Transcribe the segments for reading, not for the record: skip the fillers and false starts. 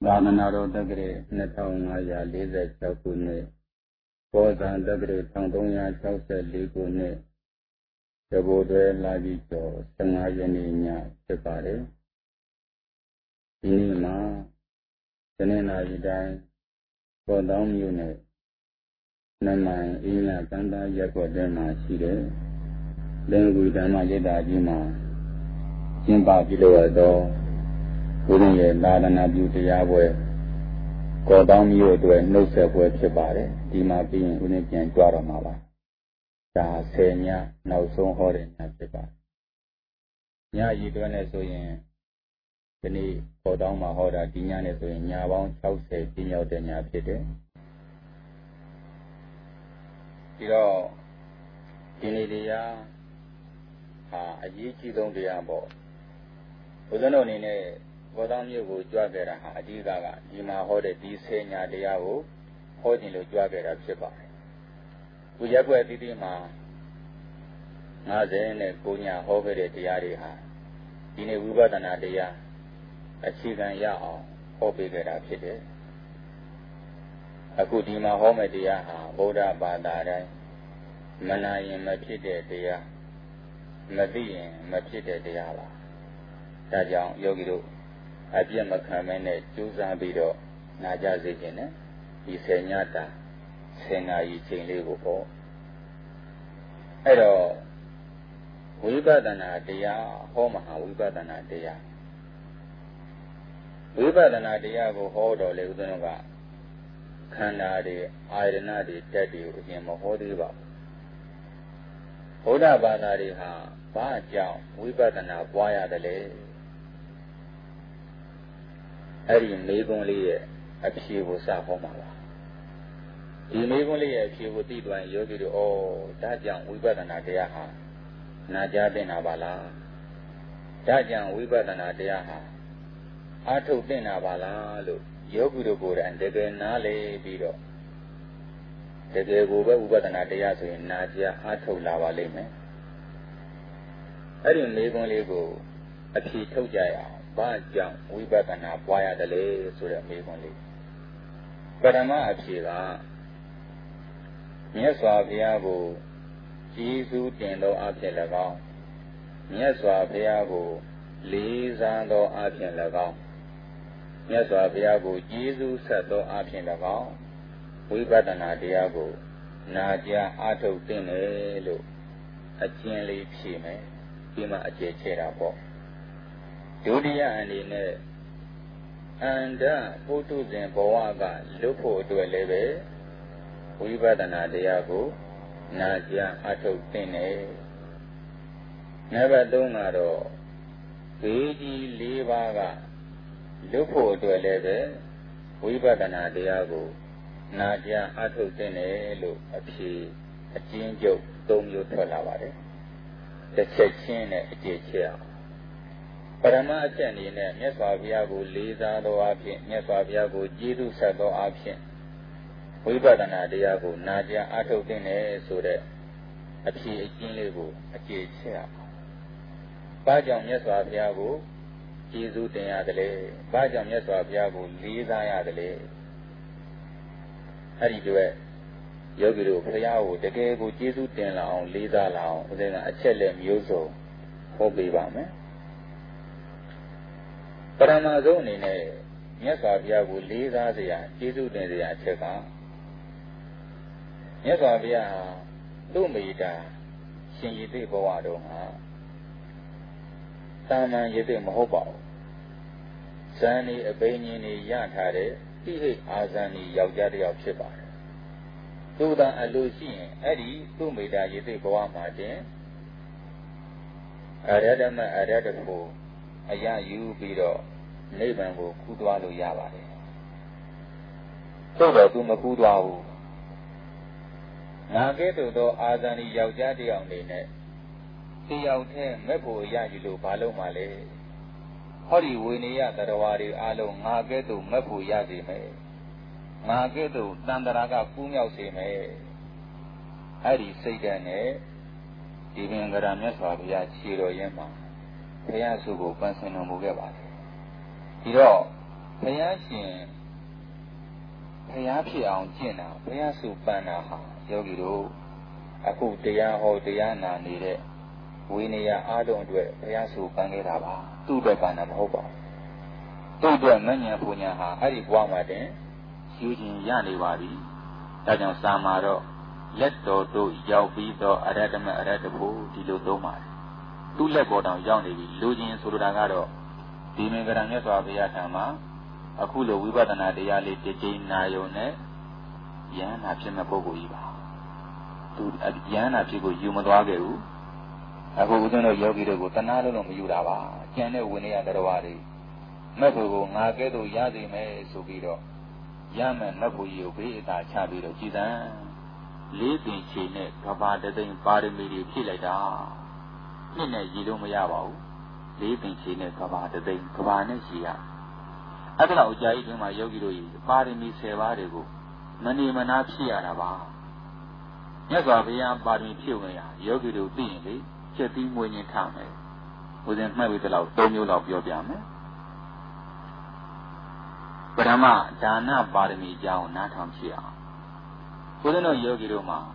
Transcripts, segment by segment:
သာသနာတော်တက္ကရာ2546ခုနှစ်ဘောဇန်တက္ကရာ1364ခုနှစ်တဘိုတွဲလာပြီးကျော်15ရက်နေ့ညဖြစ်ပါတယ်ဒီနေ့မှာတနင်္လာရီတိုင်းပေါ်တောင်းမြို့နယ်နမိုင်အင်းရကန္တာရက်ကွက်ထဲမှာရှိတဲ့လင်္ကာဓမ္မရိပ်သာကြီးမှာကျင်းပပြုလုပ်ရသောဘုရားရဲ့သာသနာပြုတရားပွဲကောတောင်းမြို့အတွက်နှုတ်ဆက်ပွဲဖြစ်ပါတယ်ဒီမှာပြီးရင်ဦးနေပြန်ကြွတော်မှာပါဒါ10ညနောက်ဆုံးဟောတဲ့ညဖြစ်ပါညရည်တွဲနဲ့ဆိုရင်ဒီနေ့ကောတောင်းမှာဟောတာဒီညနဲ့ဆိုရင်ညပေါင်း60ပြည့်မြောက်တဲ့ညဖြစ်တယ်ဒီတော့ဒီနေ့တရားဟာအရေးကြီးဆုံးတရားပေါ့ဘုရားတော်အနေနဲ့ဘောတောင်းမြို့ကိုကြွခဲ့တာဟာအဓိကဒီမှာဟောတဲ့ဒီ10ညတရားကိုဟောခြင်းလို့ကြွခဲ့တာဖြစ်ပါတယ်။ဒီရက်ွက်အသီးသီးမှာ59ညဟောခဲ့တဲ့တရားတွေဟာဒီနေ့ဝိပဿနာတရားအခြေခံရအောင်ဟောပေးခဲ့တာဖြစ်တယ်။အခုဒီမှာဟောမယ့်တရားဟာဗုဒ္ဓဘာသာတိုင်းမနာရင်မဖြစ်တဲ့တရားမသိရင်မဖြစ်တဲ့တရားပါ။ဒါကြောင့်ယောဂီတို့အပြည့်မခံမဲနဲ့ကြိုးစားပြီးတော့နာကြစေခြင်းနဲ့ဒီ10ညတာ10နာရီချိန်လေးကိုပေါ့အဲ့တော့ဝိပဿနာတရားဟောမဟာဝိပဿနာတရားဝိပဿနာတရားကိုဟောတော်လေဦးဇင်းတို့ကခန္ဓာတွေအာရဏတွေတက်တွေကိုအရင်မဟောသေးပါဘူးဘုရားဘာသာတွေဟာဘာကြောင့်ဝိပဿနာပွားရတယ်လဲအဲ့ဒီမေကွန်းလေးရဲ့အဖြေကိုစဟောမှာပါဒီမေကွန်းလေးရဲ့အဖြေကိုသိသွားရင်ယောဂီတို့ဒါကြောင့်ဝိပဿနာတရားဟာနာကြားသင့်တာပါလားဒါကြောင့်ဝိပဿနာတရားဟာအားထုတ်သင့်တာပါလားလို့ယောဂီတို့ကိုယ်တိုင်တကယ်နားလည်ပြီးတော့တကယ်ကိုပဲဝိပဿနာတရားဆိုရင်နာကြားအားထုတ်လာပါလိမ့်မယ်အဲ့ဒီမေကွန်းလေးကိုအဖြေထုတ်ကြရအောင်ဘာကြောင့်ဝိပဿနာပွားရတယ်လဲဆိုတဲ့မေးခွန်းလေးပထမအဖြေကမြတ်စွာဘုရားကိုကျေးဇူးတင်သောအဖြစ်၎င်းမြတ်စွာဘုရားကိုလေးစားသောအဖြစ်၎င်းမြတ်စွာဘုရားကိုကျေးဇူးဆက်သောအဖြစ်၎င်းဝိပဿနာတရားကိုနာကြားအားထုတ်သင့်တယ်လို့အကျဉ်းလေးဖြေမယ်ပြီးမှအကျေချဲတာပေါ့ဒုတိယအနေနဲ့အန္တပုထုဇဉ်ဘဝကလွတ်ဖို့အတွက်လည်းပဲဝိပဿနာတရားကိုနာကြားအထုတ်သင့်တယ်။နံပါတ်3ကတော့ဘေးကြီး၄ပါးကလွတ်ဖို့အတွက်လည်းပဲဝိပဿနာတရားကိုနာကြားအထုတ်သင့်တယ်လို့အဖြေအကျဉ်းချုပ်၃မျိုးထွက်လာပါတယ်။တစ်ချက်ချင်းနဲ့အကျေချဲအောင်ပရမအချက်အနေနဲ့မြတ်စွာဘုရားကိုလေးစားသောအဖြစ်မြတ်စွာဘုရားကိုကျေးဇူးဆက်သောအဖြစ်ဝိပဿနာတရားကိုနာကြားအားထုတ်သင့်တယ်ဆိုတဲ့အဖြေအကျဉ်းလေးကိုအကျေချဲ့အောင်။ဘာကြောင့်မြတ်စွာဘုရားကိုကျေးဇူးတင်ရတယ်လဲ။ဘာကြောင့်မြတ်စွာဘုရားကိုလေးစားရတယ်လဲ။အဲ့ဒီတွေ့ယောဂီတို့ဘုရားကိုတကယ်ကိုကျေးဇူးတင်လာအောင်လေးစားလာအောင်ဦးဇင်းကအချက်လက်မျိုးစုံဟောပေးပါမယ်။ပရမဆုံးအနေနဲ့မြတ်စွာဘုရားကိုလေးစားစရာကျေးဇူးတင်စရာအချက်ကမြတ်စွာဘုရားဟာသူ့မိတာရှင်ရည်သိဘဝတော်မှာတာမန်ရည်သိမဟုတ်ပါဘူးဇန်ဒီအဘိညာဉ်တွေရထားတဲ့တိဟိအာဇန်ဒီယောက်ျားတစ်ယောက်ဖြစ်ပါတယ်သူသာအလိုရှိရင်အဲ့ဒီသူ့မိတာရည်သိဘဝမှာတင်အရဟတမအရဟတဖို့အရယူပြီးတော့နိဗ္ဗာန်ကိုကူးသွားလို့ရပါတယ်။သို့တော့သူမကူးသွားဘူး။ငါကဲ့သို့သောအာဇန်ဒီယောက်ျားတစ်ယောက်နေနဲ့တယောက်တည်းမဲ့ဖို့ရယူလို့ဘာလို့မှလဲ။ဟောဒီဝိနည်းသတ္တဝါတွေအလုံးငါကဲ့သို့မဲ့ဖို့ရစေမယ်။ငါကဲ့သို့တန်တရာကကူးမြောက်စေမယ်။အဲ့ဒီစိတ်ဓာတ်နဲ့ဒီပင်ကရာမြတ်စွာဘုရားခြေတော်ရင်းမှာဘုရားစုကိုပန်းစင်တော်မူခဲ့ပါတယ်ဒီတော့ဘယားရှင်ဘုရားဖြစ်အောင်ကျင့်တာဘုရားစုပန်းတာဟာယောဂီတို့အခုတရားဟောတရားနာနေတဲ့ဝိနည်းအားလုံးအတွက်ဘုရားစုပန်းခဲ့တာပါသူ့အတွက်ပန်းတာမဟုတ်ပါဘူးသူ့အတွက်မဉ္ဇဉ်ပူညာဟာအဲ့ဒီဘဝမှာတင်ယူခြင်းရနေပါပြီဒါကြောင့်စာမှာတော့လက်တော်တို့ရောက်ပြီးတော့အရတ္တမအရတ္တဖို့ဒီလိုသုံးပါတယ်သူ့လက်ပေါ်တောင်ရောက်နေပြီလူချင်းဆိုလိုတာကတော့ဒီမင်္ဂလာမြတ်စွာဘုရားထံမှာအခုလိုဝိပဿနာတရားလေးတစ်ကြိမ်နာယုံနဲ့ယန္နာဖြစ်မဲ့ပုဂ္ဂိုလ်ကြီးပါသူယန္နာဖြစ်ကိုယူမသွားခဲ့ဘူးအခုဦးဇင်းတို့ယောဂီတွေကိုတဏှာလုံးမယူတာပါကျန်တဲ့ဝိနည်းတရားဝါတွေမက်ဖို့ကိုငါကဲ့သို့ရစေမယ်ဆိုပြီးတော့ရမယ်မက်ဖို့ကြီးကိုဘေးအသာချပြီးတော့ကြည်စံလေးပင်ချေနဲ့ကဘာတသိန်းပါရမီတွေဖြည့်လိုက်တာနှစ်နဲ့ရည်လို့မရပါဘူးလေးပင်ချေနဲ့ကဘာတသိန်းကဘာနဲ့ရည်ရအဲ့ဒါတော့ကြာကြီးတွင်မှာယောဂီတို့ကြီးပါရမီ10ပါးတွေကိုမနေမနာဖြည့်ရတာပါမြတ်စွာဘုရားပါရမီဖြည့်ဝင်ရယောဂီတို့သိရင်လေချက်သီးမွေးခြင်းထားမယ်ဦးဇင်းမှတ်ပြီးတလောက်3မျိုးလောက်ပြောပြမယ်ပထမဒါနပါရမီအကြောင်းနားထောင်ဖြစ်အောင်ဦးဇင်းတို့ယောဂီတို့မှာ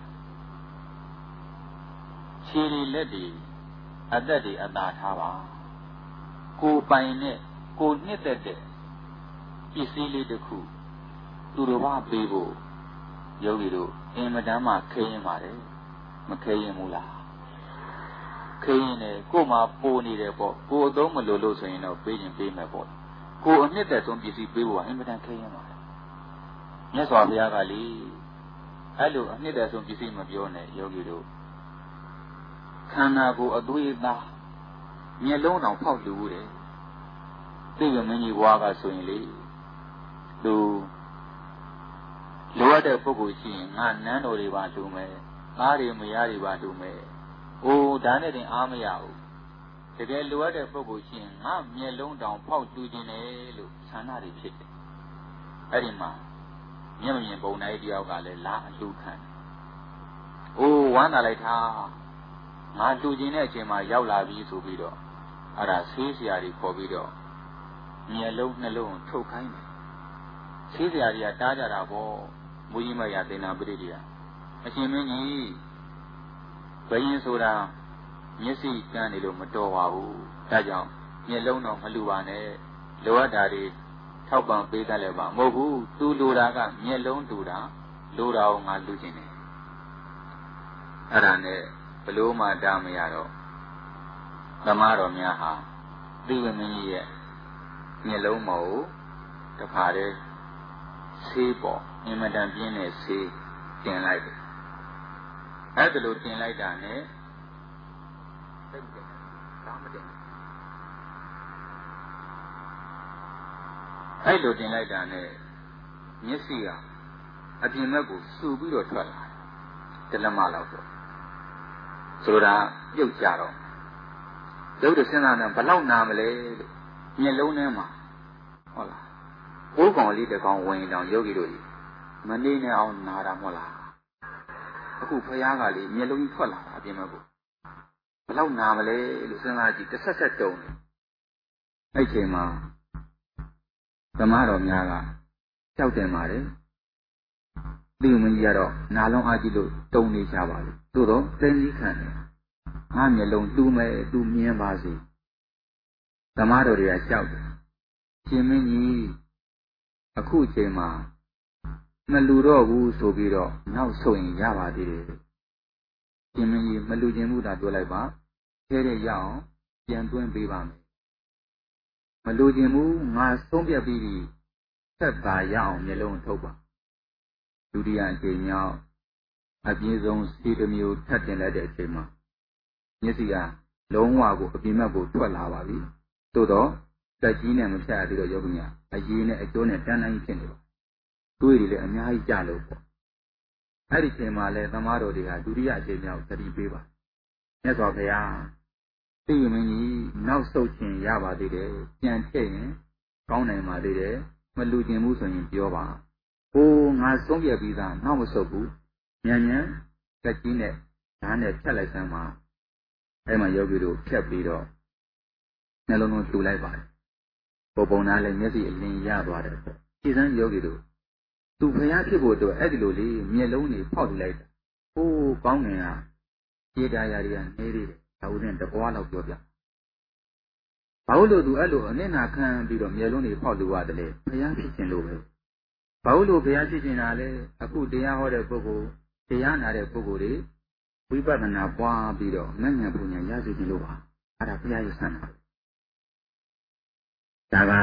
ခြေတွေလက်တွေအသက်တွေအသာထားပါကိုယ်ပိုင်နဲ့ကိုယ်နှစ်သက်တဲ့ပစ္စည်းလေးတစ်ခုသူတို့ဘာပေးဖို့ယောဂီတို့အင်မတန်မှခဲရင်ပါတယ်မခဲရင်ဘူးလားခဲရင်လည်းကိုယ်မှာပိုနေတယ်ပေါ့ကိုယ်အသုံးမလို့လို့ဆိုရင်တော့ပေးရင်ပေးမယ်ပေါ့ကိုယ်အနှစ်သက်ဆုံးပစ္စည်းပေးဖို့ကအင်မတန်ခဲရင်ပါတယ်မြတ်စွာဘုရားကလေအဲ့လိုအနှစ်သက်ဆုံးပစ္စည်းမပြောနဲ့ယောဂီတို့ခန္ဓာကိုယ်အသွေးသားမျက်လုံးတောင်ဖောက်လူတယ်သိရမင်းကြီးဘွားကဆိုရင်လေသူလိုအပ်တဲ့ပုဂ္ဂိုလ်ရှိရင်ငါနန်းတော်တွေပါလူမယ်သားတွေမယားတွေပါလူမယ်အိုးဒါနဲ့တင်အားမရဘူးတကယ်လိုအပ်တဲ့ပုဂ္ဂိုလ်ရှိရင်ငါမျက်လုံးတောင်ဖောက်လူခြင်းတယ်လို့ဆန္ဒတွေဖြစ်တယ်အဲ့ဒီမှာမျက်မမြင်ပုံနိုင်တယောက်ကလည်းလာအလူခံအိုးဝမ်းသာလိုက်တာငါလူခြင်းတဲ့အချိန်မှာရောက်လာပြီဆိုပြီးတော့အဲ့ဒါဆေးဆရာကြီးခေါ်ပြီးတော့မျက်လုံးနှလုံးထုတ်ခိုင်းတယ်ဆေးဆရာကြီးကတားကြတာပေါ့မူကြီးမရသေနာပရိတိယအရှင်မင်းကြီးဘယင်းဆိုတာမျက်စိကန်းနေလို့မတော်ပါဘူးဒါကြောင့်မျက်လုံးတော့မလူပါနဲ့လိုအပ်တာတွေထောက်ပံ့ပေးတတ်လည်းပါမဟုတ်ဘူးသူလိုတာကမျက်လုံးတူတာလိုတာကိုငါလူခြင်းတယ်အဲ့ဒါနဲ့ဘလို့မှတားမရတော့သမားတော်များဟာသိဝမင်းကြီးရဲ့မျက်လုံးမဟုတ်တခါတည်းဆေးပေါ်အင်မတန်ပြင်းတဲ့ဆေးတင်လိုက်တယ်အဲ့ဒါလိုတင်လိုက်တာနဲ့သိတယ်ဒါမတင်အဲ့လိုတင်လိုက်တာနဲ့မျက်စိကအပြင်ဘက်ကိုစူပြီးတော့ထွက်လာတယ်တလက်မလောက်တော့ဆိုတာပြုတ်ကြတော့ရုပ်တစဉ်းစားနေဘလောက်နာမလဲလို့မျက်လုံးထဲမှာဟုတ်လားဘိုးကောင်လေးတကောင်ဝင်တောင်ယောဂီတို့ကြီးမနေနဲ့အောင်နာတာမဟုတ်လားအခုဖယားကလေမျက်လုံးကြီးထွက်လာတာအပြင်ဘက်ကိုဘလောက်နာမလဲလို့စဉ်းစားကြည့်တစ်ဆက်ဆက်တုံးတယ်အဲ့ချိန်မှာသမားတော်များကကြောက်တယ်ပါတယ်ဒီမင်းကြီးကတော့နာလုံးအားကြီးလို့တုံနေကြပါလေသို့တော့သိကြီးခံတယ်ငါမျက်လုံးတူးမယ်သူမြင်ပါစေသမားတော်တွေကကြောက်တယ်ရှင်မင်းကြီးအခုအချိန်မှာမလူတော့ဘူးဆိုပြီးတော့နောက်ဆိုရင်ရပါသေးတယ်ရှင်မင်းကြီးမလူခြင်းမှုသာပြောလိုက်ပါခဲတဲ့ရအောင်ပြန်သွင်းပေးပါမယ်မလူခြင်းမှုငါဆုံးဖြတ်ပြီးပြီသက်သာရအောင်မျက်လုံးထုတ်ပါဒုတိယအချိန်မြောက်အပြည့်ဆုံးစီတစ်မျိုးထပ်တင်လိုက်တဲ့အချိန်မှာမျက်စိကလုံးဝကိုအပြင်ဘက်ကိုထွက်လာပါပြီသို့တော့တက်ကြီးနဲ့မဖြတ်ရသေးတော့ယောဂီများအရေးနဲ့အကျိုးနဲ့တန်းတိုင်းဖြစ်နေပါတွေးတွေလည်းအများကြီးကြလို့ပေါ့အဲ့ဒီချိန်မှာလဲသမားတော်တွေကဒုတိယအချိန်မြောက်သတိပေးပါမြတ်စွာဘုရားသိရမင်းကြီးနောက်ဆုတ်ခြင်းရပါသေးတယ်ပြန်ထည့်ရင်ကောင်းနိုင်ပါသေးတယ်မလူကျင်ဘူးဆိုရင်ပြောပါဟိုးငါဆုံးပြပြီးသားနောက်မဆုတ်ဘူးမြန်မြန်တက်ကြီးနဲ့ဓာတ်နဲ့ဖြတ်လိုက်စမ်းပါအဲ့မှာယောဂီတို့ဖြတ်ပြီးတော့နှလုံးသွင်းလှူလိုက်ပါတယ်ဘကိုပုံနာလည်းမျက်စိအလင်းရသွားတယ်ပေါ့ခြေစမ်းယောဂီတို့သူဖျားဖြစ်ဖို့အတွက်အဲ့ဒီလိုလေးမျက်လုံးတွေဖောက်ပြလိုက်တာဟိုးကောင်းငင်ကခြေတရားတွေကနေသေးတယ်ဒါဥစဉ်တပွားလောက်ပြောပြဘာလို့သူအဲ့လိုအနစ်နာခံပြီးတော့မျက်လုံးတွေဖောက်လို့ရတယ်လေဖျားဖြစ်ခြင်းလို့ပဲဘာလို့ဖျားဖြစ်ခြင်းလားလဲအခုတရားဟောတဲ့ပုဂ္ဂိုလ်တရားနာတဲ့ပုဂ္ဂိုလ်တွေဝိပဿနာပွားပြီးတော့မဉ္ဇဉ်ပူဉ္ဇဉ်ရရှိခြင်းလို့ပါအဲ့ဒါဘုရားရဲ့ဆန္ဒဒါက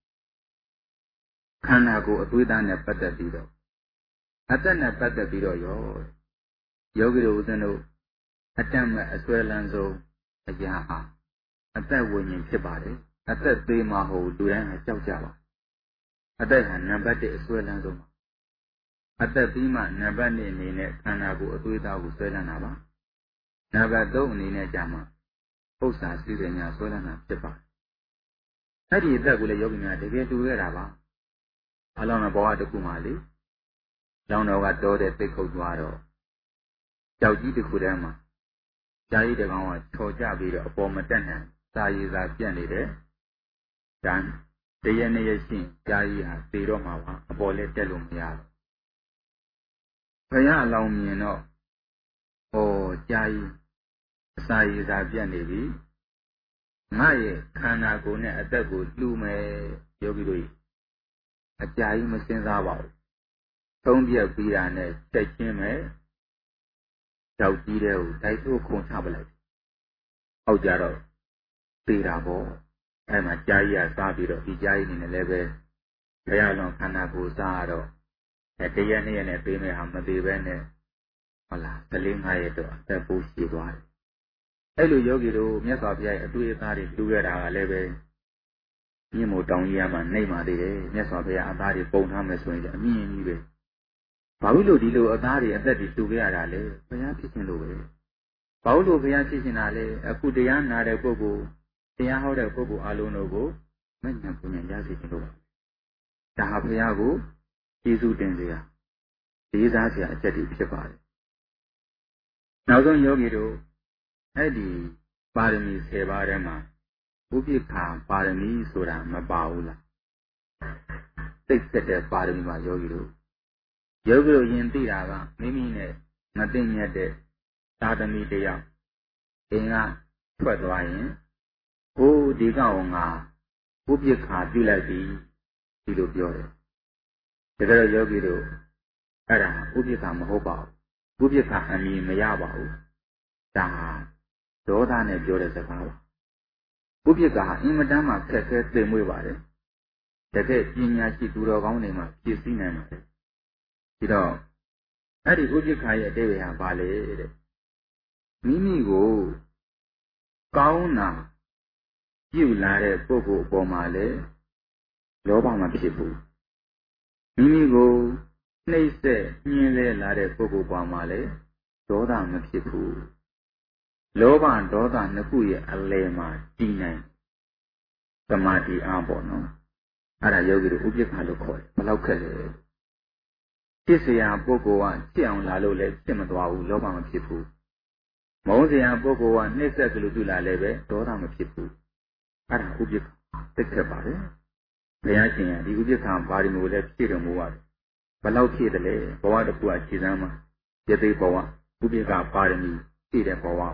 ခန္ဓာကိုယ်အသွေးသားနဲ့ပတ်သက်ပြီးတော့အသက်နဲ့ပတ်သက်ပြီးတော့ယောဂီတို့ဦးဇင်းတို့အတတ်မဲ့အစွဲလန်းဆုံးအရာဟာအသက်ဝိညာဉ်ဖြစ်ပါတယ်အသက်သေးမှဟိုလူတိုင်းကကြောက်ကြပါအသက်ဟာနံပါတ်1အစွဲလန်းဆုံးပါအသက်ပြီးမှနံပါတ်2အနေနဲ့ခန္ဓာကိုယ်အသွေးသားကိုဆွဲလန်းတာပါနံပါတ်3အနေနဲ့ကြာမှဥစ္စာစည်းစိမ်များဆွဲလန်းတာဖြစ်ပါတယ်အဲ့ဒီအသက်ကိုလည်းယောဂီများတကယ်တူခဲ့တာပါအလောင်းတော်ဘဝတစ်ခုမှလေလောင်းတော်ကတောတဲ့သိခုတ်သွားတော့ကြောက်ကြီးတစ်ခုထဲမှာကြာကြီးတကောင်ကချော်ကြပြီးတော့အပေါ်မတက်နိုင်စာရည်စာပြတ်နေတယ်ဒါတရနေ့ရရှိကြာကြီးဟာသေတော့မှာပါအပေါ်လည်းတက်လို့မရဘူးဘုရားအလောင်းမြင်တော့ဟောကြာကြီးအစာရည်စာပြတ်နေပြီငါရဲ့ခန္ဓာကိုယ်နဲ့အသက်ကိုလှူမယ်ယောဂီတို့အကြာကြီးမစင်စားပါဘူးသုံးပြက်ပြီးတာနဲ့တက်ချင်းမယ်ကြောက်ကြီးတဲ့ကိုတိုက်ထိုးခုန်ချပလိုက်အောက်ကြတော့သေးတာပေါ့အဲ့မှာကြာကြီးကစားပြီးတော့ဒီကြာကြီးနေနဲ့လည်းပဲဘုရားလုံးခန္ဓာကိုယ်စားတော့တရက်နေ့နဲ့ပေးမယ်ဟာမသေးပဲနဲ့ဟုတ်လား14-15ရက်တော့အသက်ပိုးရှိသွားတယ်အဲ့လိုယောဂီတို့မြတ်စွာဘုရားရဲ့အတွေ့အသားတွေတူရတာကလည်းပဲမြင့်မို့တောင်ကြီးရမှာနှိမ့်ပါသေးတယ်မြတ်စွာဘုရားအသားတွေပုံထားမယ်ဆိုရင်အမြင့်ကြီးပဲဘာလို့ဒီလိုအသားတွေအသက်တွေတူခဲ့ရတာလဲဘုရားဖြစ်ခြင်းလို့ပဲဘာလို့ဘုရားဖြစ်ခြင်းတာလဲအခုတရားနာတဲ့ပုဂ္ဂိုလ်တရားဟောတဲ့ပုဂ္ဂိုလ်အလုံးတို့ကိုမဉ္ဇဉ်ပူဉ္ဇဉ်ရစေခြင်းလို့ပါဒါဟာဘုရားကိုကျေးဇူးတင်စရာလေးစားစရာအချက်တွေဖြစ်ပါတယ်နောက်ဆုံးယောဂီတို့အဲ့ဒီပါရမီ10ပါးထဲမှာဥပိ္ပခာပါရမီဆိုတာမပါဘူးလားသိသက်တဲ့ပါရမီမှာယောဂီတို့ယင်သိတာကမိမိနဲ့မသိမြတ်တဲ့သာသမီတယောက်အင်းကထွက်သွားရင်ဟိုးဒီကောင်ငါဥပိ္ပခာပြုလိုက်ပြီဒီလိုပြောတယ်တကယ်တော့ယောဂီတို့အဲ့ဒါဥပိ္ပခာမဟုတ်ပါဘူးဥပိ္ပခာအမည်မရပါဘူးဒါဒေါသနဲ့ပြောတဲ့စကားပါဥပိ္ပခာအင်မတန်မှခက်ခဲသိမ်မွေ့ပါတယ်တကယ်ပညာရှိသူတော်ကောင်းတွေမှာပြည့်စည်နိုင်ပါတယ်ဒီတော့အဲ့ဒီဥပိ္ပခာရဲ့အတိတ်ဟာဘာလဲတဲ့မိမိကိုကောင်းတာပြုလာတဲ့ပုဂ္ဂိုလ်အပေါ်မှာလေလောဘမဖြစ်ဘူးမိမိကိုနှိမ့်ဆက်ညှင်းလဲလာတဲ့ပုဂ္ဂိုလ်ပေါ်မှာလေဒေါသမဖြစ်ဘူးလောဘဒေါသနှစ်ခုရဲ့အလယ်မှာတည်နိုင်သမာဓိအားပေါ့နော်အဲ့ဒါယောဂီတို့ဥပိ္ပခာလို့ခေါ်တယ်ဘယ်လောက်ခက်လဲဖြစ်เสียပုဂ္ဂိုလ်ကဖြစ်အောင်လာလို့လည်းဖြစ်မသွားဘူးလောဘမဖြစ်ဘူးမုန်းเสียပုဂ္ဂိုလ်ကနှိမ့်ဆက်ကလေးပြုလာလည်းပဲဒေါသမဖြစ်ဘူးအဲ့ဒါဥပိ္ပခာသိခဲ့ပါတယ်ဘုရားရှင်ကဒီဥပိ္ပခာပါရမီကိုလည်းဖြည့်တော်မူပါတယ်ဘယ်လောက်ဖြည့်တယ်လဲဘဝတစ်ခုကခြေစမ်းမှာယသိဘဝဥပိ္ပခာပါရမီဖြည့်တဲ့ဘဝ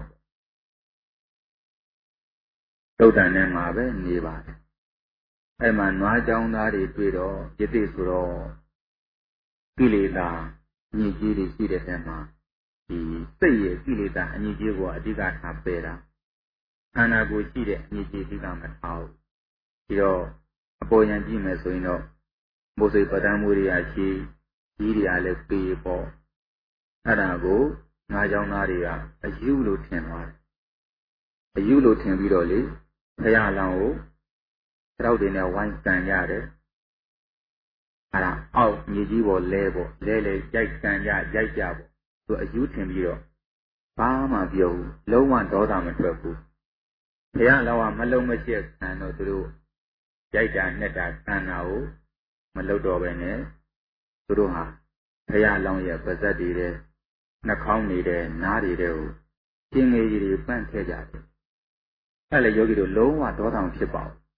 သုတ်တန်နဲ့မှာပဲနေပါတယ်အဲ့မှာနွားကြောင်းသားတွေတွေ့တော့ယသိဆိုတော့ကိလေသာညစ်ကြေးတွေရှိတဲ့ထဲမှာဒီစိတ်ရဲ့ကိလေသာအညစ်အကြေးကိုအဓိကထားပယ်တာခန္ဓာကိုယ်ရှိတဲ့အညစ်အကြေးဒီကမထားဘူးပြီးတော့အပေါ်ယံကြည့်မယ်ဆိုရင်တော့မိုးစိတ်ပဒံမှုတွေရရှိကြီးတွေကလည်းပေပေါ့အဲ့ဒါကိုငါးကြောင်းသားတွေကအယူလို့ထင်သွားတယ်အယူလို့ထင်ပြီးတော့လေဘုရားလောင်းကိုကြောက်တွေနဲ့ဝိုင်းကန်ရတယ်အဲ့ဒါအောက်မြေကြီးပေါ်လဲပေါ့လဲရိုက်ကန်ကြရိုက်ကြပေါ့သူအယူထင်ပြီးတော့ဘာမှပြောဘူးလုံးဝဒေါသမထွက်ဘူးဘုရားလောင်းကမလုံးမရှက်ခံတော့သူတို့ရိုက်တာနဲ့တာခံတာကိုမလုပ်တော့ပဲနဲ့သူတို့ဟာဘုရားလောင်းရဲ့ပါဇက်တွေတဲ့နှာခေါင်းနေတဲ့နားတွေကိုကျင်းငယ်ကြီးတွေပန့်ထည့်ကြတယ်အဲ့လေယောဂီတို့လုံးဝဒေါသမဖြစ်ပါဘူး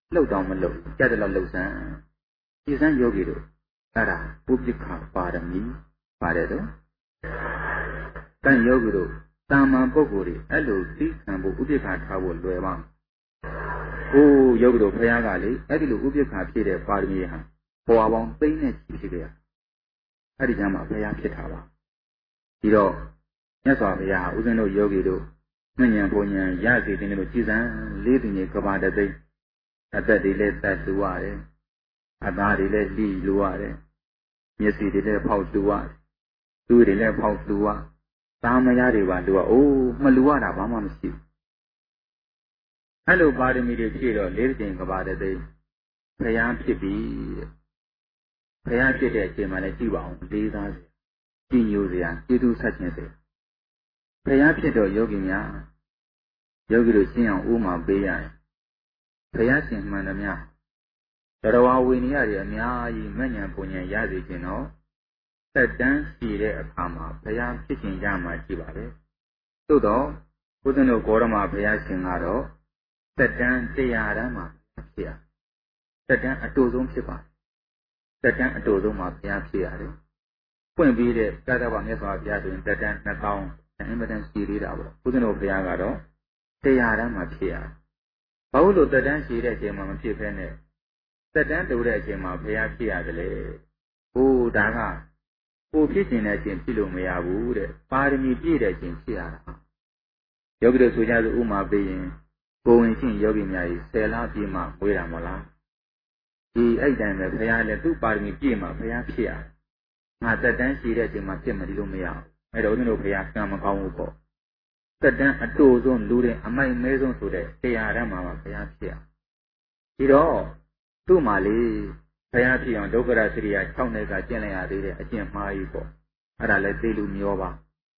လှုပ်တောင်မလှုပ်ကြတဲ့လောက်လှုပ်စမ်းကြည်စမ်းယောဂီတို့အဲ့ဒါဥပိ္ပခပါရမီပါတယ်တော့တန်ယောဂီတို့တာမန်ပုဂ္ဂိုလ်တွေအဲ့လိုသိခံဖို့ဥပိ္ပခထားဖို့လွယ်ပါကိုယောဂီတို့ဘုရားကလေအဲ့ဒီလိုဥပိ္ပခဖြစ်တဲ့ပါရမီဟာဘဝပေါင်းသိမ့်နဲ့ရှိဖြစ်ကြရအဲ့ဒီကျမ်းမှာဘုရားဖြစ်တာပါဒီတော့မြတ်စွာဘုရားဥစဉ်တို့ယောဂီတို့မဉ္ဇဉ်ဘုံဉ္ဇဉ်ရစေတဲ့လို့ကြည်စမ်းလေးတင်ကြီးကဘာတသိအသက်တွေလည်းတတ်လူရတယ်အသားတွေလည်းလှီလူရတယ်မျက်စိတွေလည်းဖောက်လူရတယ်သူတွေလည်းဖောက်လူရသားမယားတွေပါလူရအိုးမလူရတာဘာမှမရှိဘူးအဲ့လိုပါရမီတွေဖြည့်တော့လေးတင်ကဘာတသိဘုရားဖြစ်ပြီဘုရားဖြစ်တဲ့အချိန်မှလည်းကြည့်ပါအောင်လေးစားစရာကြည်ညိုစရာကျေးဇူးဆက်ခြင်းစရာဘုရားဖြစ်တော့ယောဂီများယောဂီတို့ရှင်းအောင်ဥမာပေးရရင်ဘုရားရှင်မှန်သမျှတရားဝိနည်းတွေအများကြီးမဉ္ဇဉ်ပုံဉ္ဇဉ်ရစေခြင်းတော့သက်တမ်းရှိတဲ့အခါမှာဘုရားဖြစ်ခြင်းရမှာရှိပါလေသို့တော့ဘုရားတို့ဂေါရမဘုရားရှင်ကတော့သက်တမ်းတရားတမ်းမှာဖြစ်ရသက်တမ်းအတူဆုံးဖြစ်ပါသက်တမ်းအတူဆုံးမှာဘုရားဖြစ်ရတယ်ပွင့်ပြီးတဲ့ကာသဗ္ဗမြတ်စွာဘုရားဆိုရင်သက်တမ်း2000အင်မတန်ရှိသေးတာပေါ့ဘုရားတို့ဘုရားကတော့တရားတမ်းမှာဖြစ်ရဘာလို့သက်တမ်းရှိတဲ့အချိန်မှာမဖြစ်ဘဲနဲ့သက်တမ်းတူတဲ့အချိန်မှာဘုရားဖြစ်ရတယ်လေဟိုးဒါကကိုဖြစ်ခြင်းတဲ့အချိန်ဖြစ်လို့မရဘူးတဲ့ပါရမီပြည့်တဲ့အချိန်ဖြစ်ရတာယောဂီတို့ဆိုကြဆိုဥမာပေးရင်ကိုဝင်ချင်းယောဂီများကြီး10လပြည့်မှမွေးတာမလားဒီအဲ့တိုင်းပဲဘုရားလည်းသူ့ပါရမီပြည့်မှဘုရားဖြစ်ရငါသက်တမ်းရှိတဲ့အချိန်မှာဖြစ်မလို့မရဘူးအဲ့တော့ဦးဇင်းတို့ဘုရားကံမကောင်းဘူးပေါ့သက်တမ်းအတူဆုံးလူတဲ့အမိုက်မဲဆုံးဆိုတဲ့တရားဓမ္မမှာဘုရားဖြစ်ရဒီတော့သူ့မှာလေဘုရားဖြစ်အောင်ဒုက္ခရစရိယာ6နှစ်ကကျင့်လိုက်ရသေးတယ်အကျင့်မှားကြီးပေါ့အဲ့ဒါလည်းသိလူမျောပါ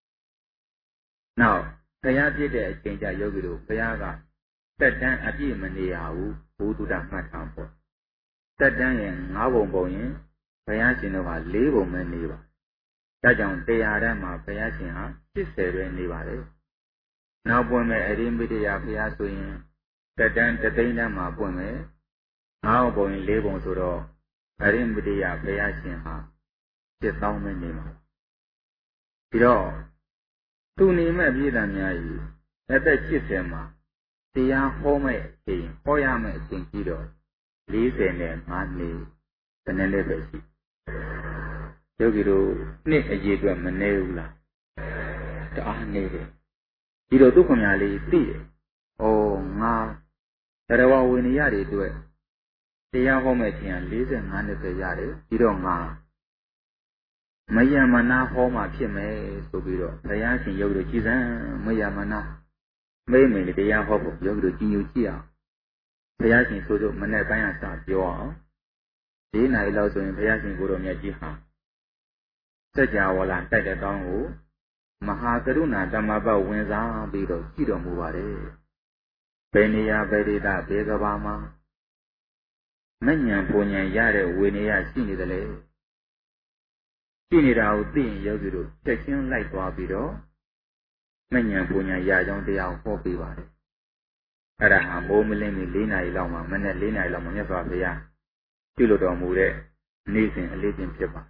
နောက်ဘုရားဖြစ်တဲ့အချိန်ကျယောဂီတို့ဘုရားကသက်တမ်းအပြည့်မနေရဘူးဘုဒ္ဓတာမှတ်ထားပေါ့သက်တမ်းရဲ့9ပုံပုံရင်ဘုရားရှင်တို့က4ပုံပဲနေပါဒါကြောင့်တရားဓမ္မဘုရားရှင်ဟာ80ပဲနေပါတယ်နောက်ပွင့်မဲ့အရိမိတ္တရာဘုရားဆိုရင်သက်တမ်း3သိန်းတန်းမှာပွင့်မဲ့9ပုံရင်4ပုံဆိုတော့အရိမိတ္တရာဘုရားရှင်ဟာ7000ပဲနေမှာဒီတော့သူနေမဲ့ပြည်သားများကြီးအသက်80မှာတရားဟောမဲ့အချိန်ဟောရမဲ့အချိန်ကြီးတော့45နှစ်ဘယ်နဲ့လဲပဲရှိယောဂီတို့နှစ်အရေးအတွက်မနေဘူးလားတအားနေတယ်ဒီတော့ဒုက္ခများလေးသိတယ်ဩငါတရားဝိနည်းတွေအတွက်တရားဟောမဲ့ချိန်45နှစ်ပဲရတယ်ဒီတော့ငါမယမနာဟောမှဖြစ်မယ်ဆိုပြီးတော့ဘုရားရှင်ယောဂီတို့ကြည်စမ်းမယမနာမိမ့်မိန်တရားဟောဖို့ယောဂီတို့ကြည်ညိုကြည့်အောင်ဘုရားရှင်ဆိုမနေ့ပိုင်းကစပြောအောင်ဒီနိုင်လောက်ဆိုရင်ဘုရားရှင်ကိုယ်တော်မြတ်ကြီးဟာစัจ java လာတိုက်တဲ့ကောင်းကိုမဟာကရုဏာဓမ္မပတ်ဝင်စားပြီးတော့ကြည့်တော်မူပါတယ်ဘယ်နေရာဘယ်ဒေသဘယ်ကဘာမှာမဉ္ဇဉ်ပုံဉ္ဇဉ်ရတဲ့ဝေနေရရှိနေတယ်လေရှိနေတာကိုသိရင်ယောဂီတို့ချက်ချင်းလိုက်သွားပြီးတော့မဉ္ဇဉ်ပုံဉ္ဇဉ်ရကြောင်းတရားဟောပေးပါတယ်အဲ့ဒါဟာမိုးမလင်းမီ4နာရီလောက်မှမနေ့4နာရီလောက်မှမြတ်စွာဘုရားပြုလုပ်တော်မူတဲ့နေ့စဉ်အလေးချင်းဖြစ်ပါ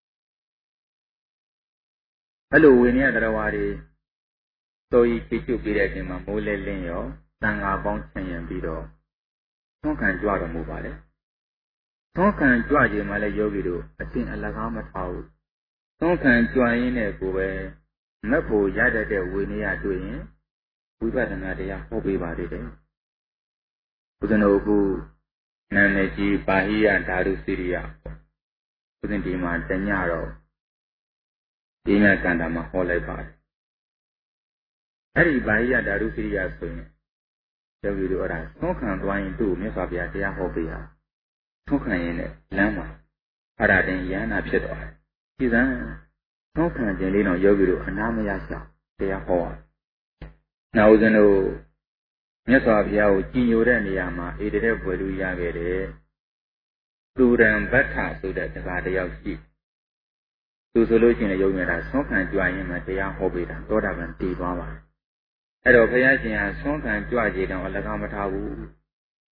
အဲ့လိုဝေနေရတရားဝါတွေတော်ကြီးပြည့်ကျုပ်ပြီးတဲ့အချိန်မှာမိုးလဲလင်းရောတန်ဃာပေါင်းဆင်ရင်ပြီးတော့သွန်ခံကြွတော်မူပါတယ်သွန်ခံကြွခြင်းမှာလည်းယောဂီတို့အရှင်အလကားမထားဘူးသွန်ခံကြွရင်းနဲ့ကိုပဲမက်ဖို့ရတတ်တဲ့ဝေနေရတွေ့ရင်ဝိပဿနာတရားဟောပေးပါသေးတယ်ဘုဇနောကုနာမည်ကြီးပါဟိယဓာတုစိရိယဘုဇင်ဒီမှာတညတော့ဒီမြတ်ကန္တာမှာဟောလိုက်ပါတယ်အဲ့ဒီပါဟိယဓာတုစိရိယဆိုရင်ယောဂီတို့အဲ့ဒါသွန်ခံသွားရင်သူ့မြတ်စွာဘုရားတရားဟောပေးရသွန်ခံရင်လည်းလမ်းမှာအဲ့ဒါတင်ယန္နာဖြစ်သွားတယ်ဒီစံသွန်ခံခြင်းလေးတော့ယောဂီတို့အနာမရရှာတရားဟောရနောက်ဦးဇင်းတို့မြတ်စွာဘုရားကိုကြည်ညိုတဲ့နေရာမှာဧတတဲ့ဘွယ်လူရခဲ့တယ်သူရံဗတ္ထဆိုတဲ့တရားတယောက်ရှိသူဆိုလို့ရှိရင်ရုံနေတာသွန်ခံကြွရင်မှတရားဟောပေးတာသောတာပန်တည်သွားပါတယ်အဲ့တော့ဘုရားရှင်ဟာသွန်ခံကြွကြတောင်အလကားမထားဘူး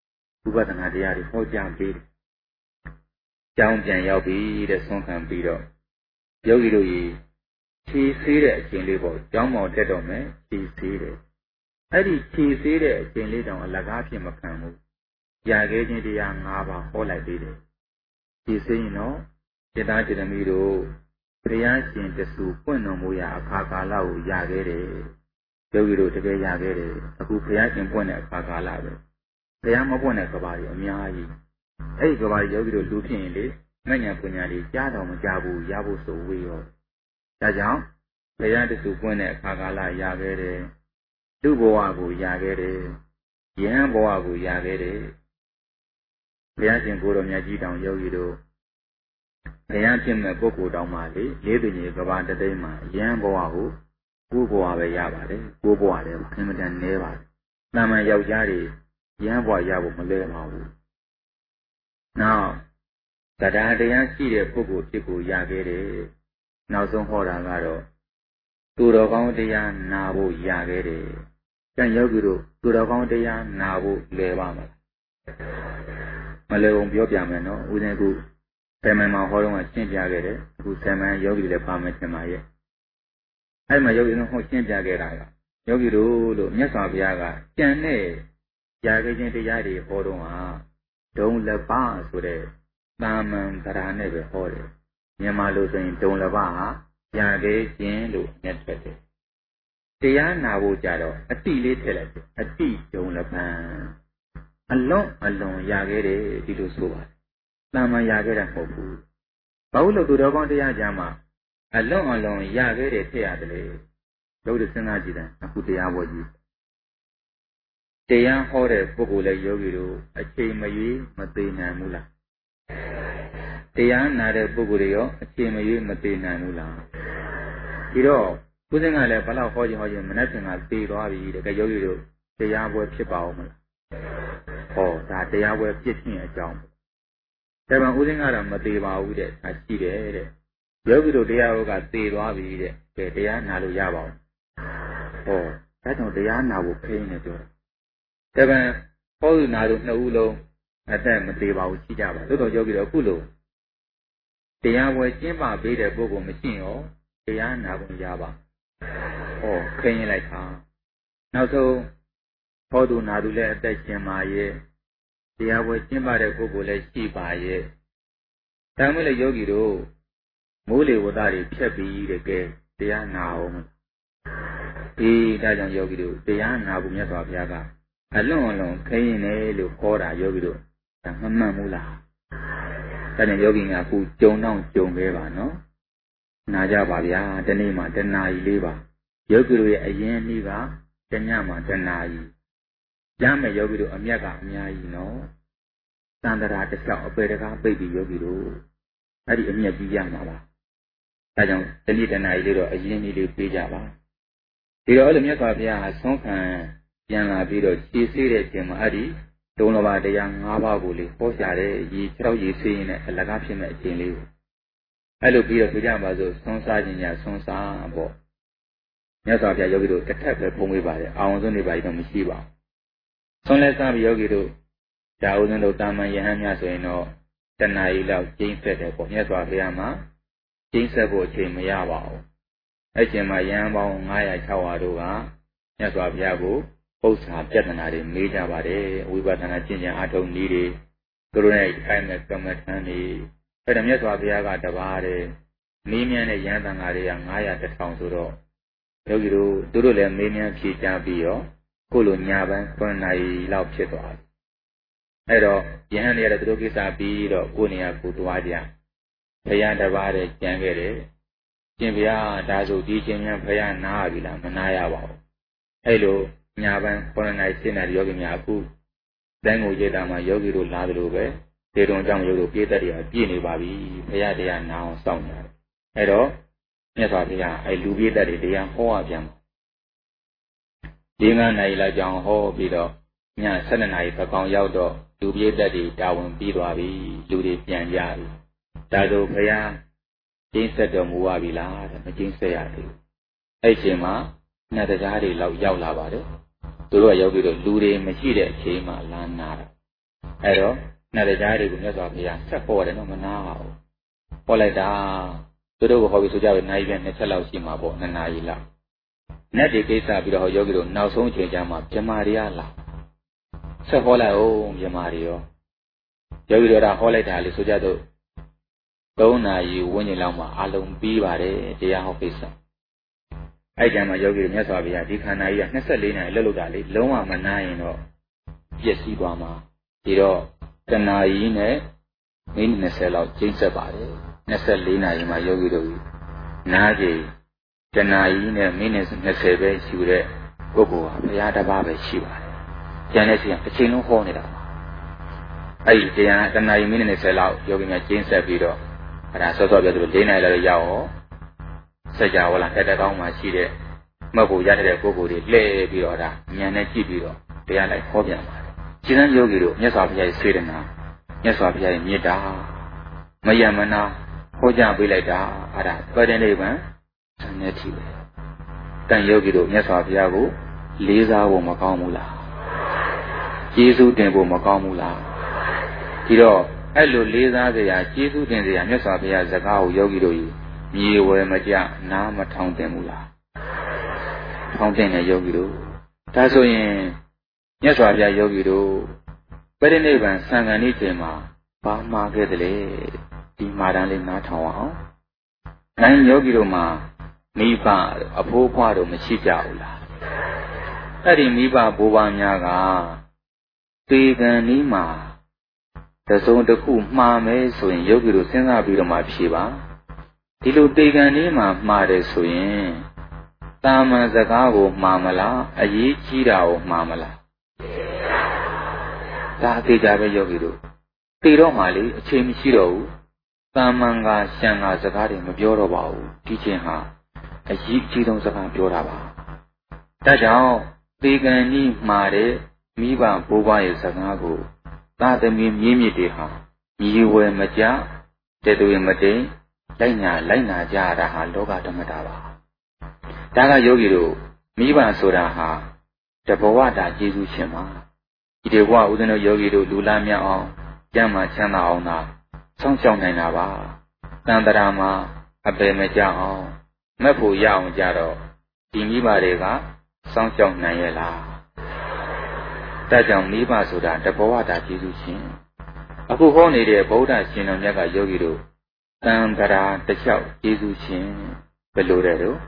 ဥပဒနာတရားတွေဟောကြားပေးတယ်ကျောင်းပြန်ရောက်ပြီတဲ့ဆုံးခံပြီးတော့ယောဂီတို့ကြီးခြေဆေးတဲ့အချိန်လေးပေါ့ကျောင်းမောင်တက်တော့မယ်ခြေဆေးတယ်အဲ့ဒီခြေဆေးတဲ့အချိန်လေးတောင်အလကားဖြစ်မခံဘူးရခဲ့ခြင်းတရား၅ပါးဟောလိုက်သေးတယ်ခြေဆေးရင်တော့စေတจิตသမီးတို့ဘုရားရှင်တဆူပွင့်တော်မူရာအခါကာလကိုရခဲ့တယ်ယောဂီတို့တကယ်ရခဲ့တယ်အခုဘုရားရှင်ပွင့်တဲ့အခါကာလပဲဘုရားမပွင့်တဲ့ကဘာကြီးအများကြီးအဲ့ဒီကဘာကြီးယောဂီတို့လူဖြစ်ရင်လေမဉ္ဇဉ်ပညာတွေကြားတော်မကြဘူးရဖို့ဆိုဝေးရောဒါကြောင့်ဘုရားတဆူပွင့်တဲ့အခါကာလရခဲ့တယ်လူဘဝကိုရခဲ့တယ်ယဟန်ဘဝကိုရခဲ့တယ်ဘုရားရှင်ကိုယ်တော်မြတ်ကြီးတောင်ယောဂီတို့ဘုရားဖြစ်မဲ့ပုဂ္ဂိုလ်တောင်မှလေလေးသူကြီးကဘာတသိမ်းမှာယဟန်ဘဝကိုကိုယ်ဘဝပဲရပါတယ်ကိုယ်ဘဝလည်းအင်မတန်နည်းပါတယ်တာမန်ယောက်ျားတွေယဟန်ဘဝရဖို့မလွယ်ပါဘူးနောက်တရားတရားရှိတဲ့ပုဂ္ဂိုလ်ဖြစ်ကိုရခဲ့တယ်နောက်ဆုံးဟောတာကတော့သူတော်ကောင်းတရားနာဖို့ရခဲ့တယ်ကျန်ယောဂီတို့သူတော်ကောင်းတရားနာဖို့လွယ်ပါမလားမလွယ်ဘူးပြောပြမယ်နော်ဦးဇင်းကဆယ်မန်မှာဟောတော့ရှင်းပြခဲ့တယ်အခုဆယ်မန်ယောဂီတွေလည်းပါမယ်ထင်ပါရဲ့အဲ့မှာယောဂီတို့ဟောရှင်းပြခဲ့တာကယောဂီတို့လို့မြတ်စွာဘုရားကကြံတဲ့ရာခဲ့ခြင်းတရားတွေဟောတော့ဟာဒုံလပဆိုတဲ့တာမန်သရာနဲ့ပဲဟောတယ်မြန်မာလိုဆိုရင်ဒုံလပဟာရာခဲ့ခြင်းလို့ညက်ထွက်တယ်တရားနာဖို့ကြတော့အတိလေးထည့်လိုက်တယ်အတိဒုံလပံအလွန်ရခဲ့တယ်ဒီလိုဆိုပါတယ်တာမန်ရခဲ့တာမဟုတ်ဘူးဘာလို့သူတော်ကောင်းတရားကြမှာအလွန်ရခဲ့တယ်ထည့်ရတယ်လေတို့စဉ်းစားကြည့်တယ်အခုတရားပေါ်ကြီးတရားဟောတဲ့ပုဂ္ဂိုလ်လည်းယောဂီတို့အချိန်မရွေးမသိနိုင်ဘူးလားတရားနာတဲ့ပုဂ္ဂိုလ်တွေရောအချိန်မရွေးမသိနိုင်ဘူးလားဒီတော့ဦးဇင်းကလည်းဘလောက်ဟောခြင်းမနဲ့ပြင်ကသိသွားပြီတကယ်ယောဂီတို့တရားပွဲဖြစ်ပါဦးမလားဟောဒါတရားပွဲဖြစ်ခြင်းအကြောင်းဒါပေမဲ့ဦးဇင်းကတော့မသေးပါဘူးတဲ့ဒါရှိတယ်တဲ့ယောဂီတို့တရားဟောကသေသွားပြီတဲ့ကဲတရားနာလို့ရပါဦးဟောဒါကြောင့်တရားနာဖို့ဖိနေပြောတယ်ဒါပေမဲ့ဟောသူနာတို့နှစ်ဦးလုံးအသက်မသေးပါဘူးရှိကြပါသို့တော်ယောဂီတို့အခုလို့တရားပွဲကျင်းပပေးတဲ့ပုဂ္ဂိုလ်မရှိရောတရားနာဖို့ရပါဟောခိရင်လိုက်တာနောက်ဆုံးဟောသူနာသူလည်းအသက်ရှင်ပါရဲ့တရားပွဲကျင်းပတဲ့ပုဂ္ဂိုလ်လည်းရှိပါရဲ့ဒါမှမဟုတ်ယောဂီတို့မိုးလေဝသတွေဖြတ်ပြီးတဲ့ကဲတရားနာအောင်ဒီဒါကြောင့်ယောဂီတို့တရားနာဖို့မြတ်စွာဘုရားကအလွန်ခိရင်တယ်လို့ခေါ်တာယောဂီတို့ဒါမမှန်ဘူးလားဒါနဲ့ယောဂီကအခုကြုံတော့ကြုံခဲ့ပါနော်နာကြပါဗျာဒီနေ့မှတနာရီလေးပါယောဂီတို့ရဲ့အရင်နေ့ကတညမှတနာရီရမယ်ယောဂီတို့အမြတ်ကအများကြီးနော်သန္တရာတစ်လျှောက်အပေတကားပိတ်ပြီးယောဂီတို့အဲ့ဒီအမြတ်ကြီးရမှာပါဒါကြောင့်ဒီနေ့တနာရီလေးတော့အရင်နေ့လေးပြေးကြပါဒီတော့လည်းမြတ်စွာဘုရားဟာဆုံးခံပြန်လာပြီးတော့ခြေဆေးတဲ့ခြင်းမှာအဲ့ဒီဒုံလဘတရား၅ပါးကိုလေဟောကြားတဲ့ရေ၆ရေဆေးရင်လည်းအလကားဖြစ်မဲ့အခြင်းလေးကိုအဲ့လိုပြီးတော့ဆိုကြပါစို့ဆုံးစားခြင်းညာဆုံးစားပေါ့မြတ်စွာဘုရားယောဂီတို့တစ်ထပ်ပဲပုံပေးပါတယ်အောင်ဆုံးနေပါတော့မရှိပါဘူးဆုံးလဲစားပြီးယောဂီတို့ဒါဥစဉ်တို့တာမန်ယဟန်များဆိုရင်တော့တဏှာကြီးလောက်ကျင်းဆက်တယ်ပေါ့မြတ်စွာဘုရားမှာကျင်းဆက်ဖို့အချိန်မရပါဘူးအဲ့ချိန်မှာယဟန်ပေါင်း900 600တို့ကမြတ်စွာဘုရားကိုပု္ပ္ပာပြဿနာတွေမေးကြပါတယ်ဝိပဿနာကျင့်ကြံအထုံးနည်းတွေသူတို့နဲ့ခိုင်းမဲ့ကမ္မထမ်းတွေအဲ့ဒါမြတ်စွာဘုရားကတပါးတယ်မေးမြန်းတဲ့ယဟန်တန်ဃာတွေက900 1000ဆိုတော့ယောဂီတို့သူတို့လည်းမေးမြန်းဖြေကြားပြီးရောကိုလိုညာပန်း9နာရီလောက်ဖြစ်သွားတယ်အဲ့တော့ယဟန်တွေကလည်းသူတို့ကိစ္စပြီးတော့ကိုနေရာကိုသွားကြဘုရားတပါးတယ်ကြံခဲ့တယ်ရှင်ဘုရားဒါဆိုဒီချင်းများဘုရားနားပြီလားမနာရပါဘူးအဲ့လိုညာပန်း9နာရီ10နာရီယောဂီများအခုတိုင်းကိုရေးတာမှာယောဂီတို့လာသလိုပဲဒေတုံကြောင့်ယောဂီတို့ပြည့်တဲ့တွေကပြည့်နေပါပြီဘုရားတရားနာအောင်စောင့်နေတယ်အဲ့တော့မြတ်စွာဘုရားအဲ့လူပြည့်တဲ့တွေတရားဟောရပြန်ဒီ9နာရီလောက်ကြောင်ဟောပြီးတော့ည12နာရီပကောင်ရောက်တော့လူပြည့်တဲ့တွေတာဝန်ပြီးသွားပြီလူတွေပြန်ကြပြီဒါဆိုဘုရားကျင်းဆက်တော်မူပါပြီလားတဲ့မကျင်းဆက်ရသေးဘူးအဲ့ချိန်မှာနတ်တရားတွေလောက်ရောက်လာပါတယ်သူတို့ကရောက်ပြီးတော့လူတွေမရှိတဲ့အချိန်မှာလာနာတာအဲ့တော့နှစ်တရားတွေကိုမြတ်စွာဘုရားဆက်ဟောတယ်နော်မနာပါဘူးဟောလိုက်တာသူတို့ကိုဟောပြီးဆိုကြတယ်နိုင်ပြန်2ချက်လောက်ရှိမှာပေါ့2နာရီလောက်နဲ့ဒီကိစ္စပြီးတော့ယောဂီတို့နောက်ဆုံးချိန်ကျမှဗြဟ္မာတွေကလာဆက်ဟောလိုက်အောင်ဗြဟ္မာတွေရောယောဂီတို့ကဟောလိုက်တာလေဆိုကြတော့3နာရီဝန်းကျင်လောက်မှအလုံးပြီးပါတယ်တရားဟောကိစ္စအဲ့ကြမှာယောဂီတို့မြတ်စွာဘုရားဒီခန္ဓာကြီးက24နာရီလှုပ်လှုပ်တာလေလုံးဝမနာရင်တော့ပြည့်စည်သွားမှာဒီတော့တဏှာကြီးနဲ့မိနစ်20လောက်ကျိန်းဆက်ပါတယ်24နာရီမှာယောဂီတို့နားကြည်တဏှာကြီးနဲ့မိနစ်20ပဲရှိတဲ့ပုဂ္ဂိုလ်ဟာဘုရားတစ်ပါးပဲရှိပါတယ်ကျန်တဲ့စီကအချိန်လုံးဟောနေတာပါအဲ့ဒီတရားတဏှာကြီးမိနစ်20လောက်ယောဂီများကျိန်းဆက်ပြီးတော့အဲ့ဒါစောစောပြောသလို4နာရီလောက်ရောက်ရောစကြဝဠာတက်ကောင်းမှရှိတဲ့မှတ်ဖို့ရတဲ့ပုဂ္ဂိုလ်တွေလှည့်ပြီးတော့ဒါဉာဏ်နဲ့ကြည့်ပြီးတော့တရားလိုက်ဟောပြန်ပါတယ်ခြေတန်းယောဂီတို့မြတ်စွာဘုရားရဲ့စေတနာမြတ်စွာဘုရားရဲ့မေတ္တာမယမနာဟောကြားပေးလိုက်တာအဲ့ဒါပဋိနိဗ္ဗာန်ဆံနေပြီတန်ယောဂီတို့မြတ်စွာဘုရားကိုလေးစားဖို့မကောင်းဘူးလားကျေးဇူးတင်ဖို့မကောင်းဘူးလားဒီတော့အဲ့လိုလေးစားစရာကျေးဇူးတင်စရာမြတ်စွာဘုရားစကားကိုယောဂီတို့ကြီးမြေဝယ်မကြနားမထောင်တင်ဘူးလားထောင်တင်တဲ့ယောဂီတို့ဒါဆိုရင်မြတ်စွာဘုရားယောဂီတို့ပရိနိဗ္ဗာန်စံဃာနိချိန်မှာဘာမှားခဲ့တယ်လေဒီမှာတန်းလေးနားထောင်အောင်နိုင်ယောဂီတို့မှာမိဘအဖိုးဖွားတို့မရှိကြဘူးလားအဲ့ဒီမိဘဘိုးဘွားများကသေကံဤမှာတစုံတစ်ခုမှားမယ်ဆိုရင်ယောဂီတို့စဉ်းစားပြီးတော့မှဖြေပါဒီလိုသေကံဤမှာမှားတယ်ဆိုရင်တာမန်စကားကိုမှားမလားအရေးကြီးတာကိုမှားမလားဒါအသေးကြပဲယောဂီတို့သေတော့မှလေအချိန်မရှိတော့ဘူးတာမန်ကရှံကစကားတွေမပြောတော့ပါဘူးဒီချင်းဟာအရေးကြီးဆုံးစကားပြောတာပါဒါကြောင့်သေကံဤမှားတဲ့မိဘဘိုးဘွားရဲ့စကားကိုသာသမီမြင်းမြစ်တွေဟာညီဝယ်မကြတဲ့တွေမတိန်လိုက်နာကြရတာဟာလောကဓမ္မတာပါဒါကယောဂီတို့မိဘဆိုတာဟာတဘဝတာကျေးဇူးရှင်ပါဒီတေဘဝဥဒ္ဒနောယောဂီတို့လူလားမြောက်အောင်ကျမ်းမှာချမ်းသာအောင်သာစောင့်ရှောက်နိုင်တာပါတန်တရာမှာအပယ်မကြအောင်မက်ဖို့ရအောင်ကြတော့ဒီမိဘတွေကစောင့်ရှောက်နိုင်ရဲ့လားဒါကြောင့်မိဘဆိုတာတဘဝတာကျေးဇူးရှင်အခုဟောနေတဲ့ဗုဒ္ဓရှင်တော်မြတ်ကယောဂီတို့တန်တရာတစ်လျှောက်ကျေးဇူးရှင်ဘယ်လိုတဲ့တော့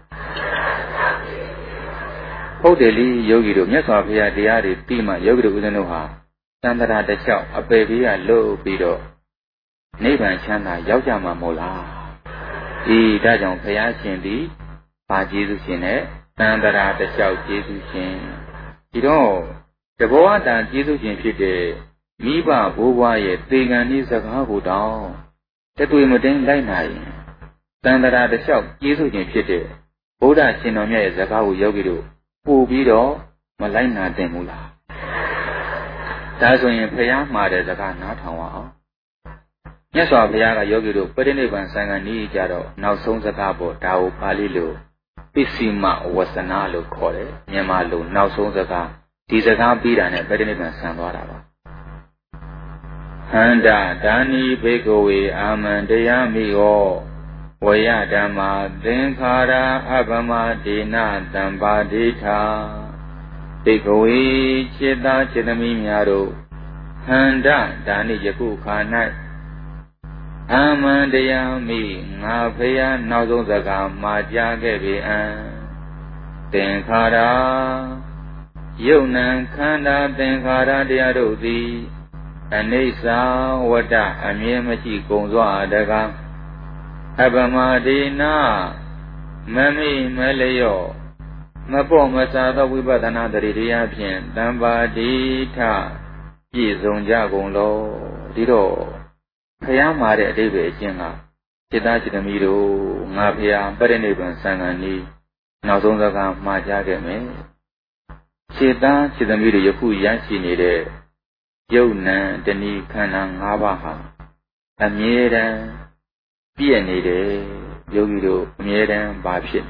ဟုတ်တယ်လေယောဂီတို့မြတ်စွာဘုရားတရားတွေပြီးမှယောဂီတို့ဦးဇင်းတို့ဟာတန်တရာတစ်လျှောက်အပယ်ဘေးကလွတ်ပြီးတော့နိဗ္ဗာန်ချမ်းသာရောက်ကြမှာမို့လားဒါကြောင့်ဘုရားရှင်သည်ဘာကျေးဇူးရှင်နဲ့တန်တရာတစ်လျှောက်ကျေးဇူးရှင်ဒီတော့တဘောဝတာကျေးဇူးရှင်ဖြစ်တဲ့မိဘဘိုးဘွားရဲ့သေကံဤစကားကိုတောင်တတွေ့မတင်းလိုက်နိုင်ရင်တန်တရာတစ်လျှောက်ကျေးဇူးရှင်ဖြစ်တဲ့ဘုရားရှင်တော်မြတ်ရဲ့စကားကိုယောဂီတို့ပို့ပြီးတော့မလိုက်နာသင့်ဘူးလားဒါဆိုရင်ဘုရားမှာတဲ့စကားနားထောင်အောင်မြတ်စွာဘုရားကယောဂီတို့ပရိနိဗ္ဗာန်စံဃာနည်းကြတော့နောက်ဆုံးစကားပေါ့ဒါကိုပါဠိလိုပစ္စည်းမဝဆနာလို့ခေါ်တယ်မြန်မာလိုနောက်ဆုံးစကားဒီစကားပြီးတာနဲ့ပရိနိဗ္ဗာန်ဆံသွားတာပါဟန္တာဒါနီဘေကဝေအာမန္တရားမိဟောဝယဓမ္မာသင်္ခါရအပမဒေနတံပါဒိဋ္ဌာဘေကဝေจิตသားจิตသမီးများတို့ဟန္တာဒါနီယခုခါ၌အာမန္တရားမိငါဖျားနောက်ဆုံးစကားမှာကြားခဲ့ပြီသင်္ခါရယုံနံခန္ဓာသင်္ခါရတရားတို့သည်အနိစ္စဝတ္တအမြဲမရှိကုန်စွာတကားအပမဒေနမမိမလျော့မပေါ့မစားသောဝိပဿနာတရိတရားဖြင့်တံပါတိထပြည့်စုံကြကုန်လောဒီတော့ဖျားမှာတဲ့အတိပ္ပယ်အကျဉ်းကจิตသားจิตသမီးတို့ငါဖျားပရိနိဗ္ဗာန်စံဃာနည်းနောက်ဆုံးစကားမှာကြားခဲ့မယ်จิตသားจิตသမီးတွေယခုရရှိနေတဲ့ယုတ်နံတဏီခန္ဓာ၅ပါးဟာအမြဲတမ်းပြည့်နေတယ်ယောဂီတို့အမြဲတမ်းဘာဖြစ်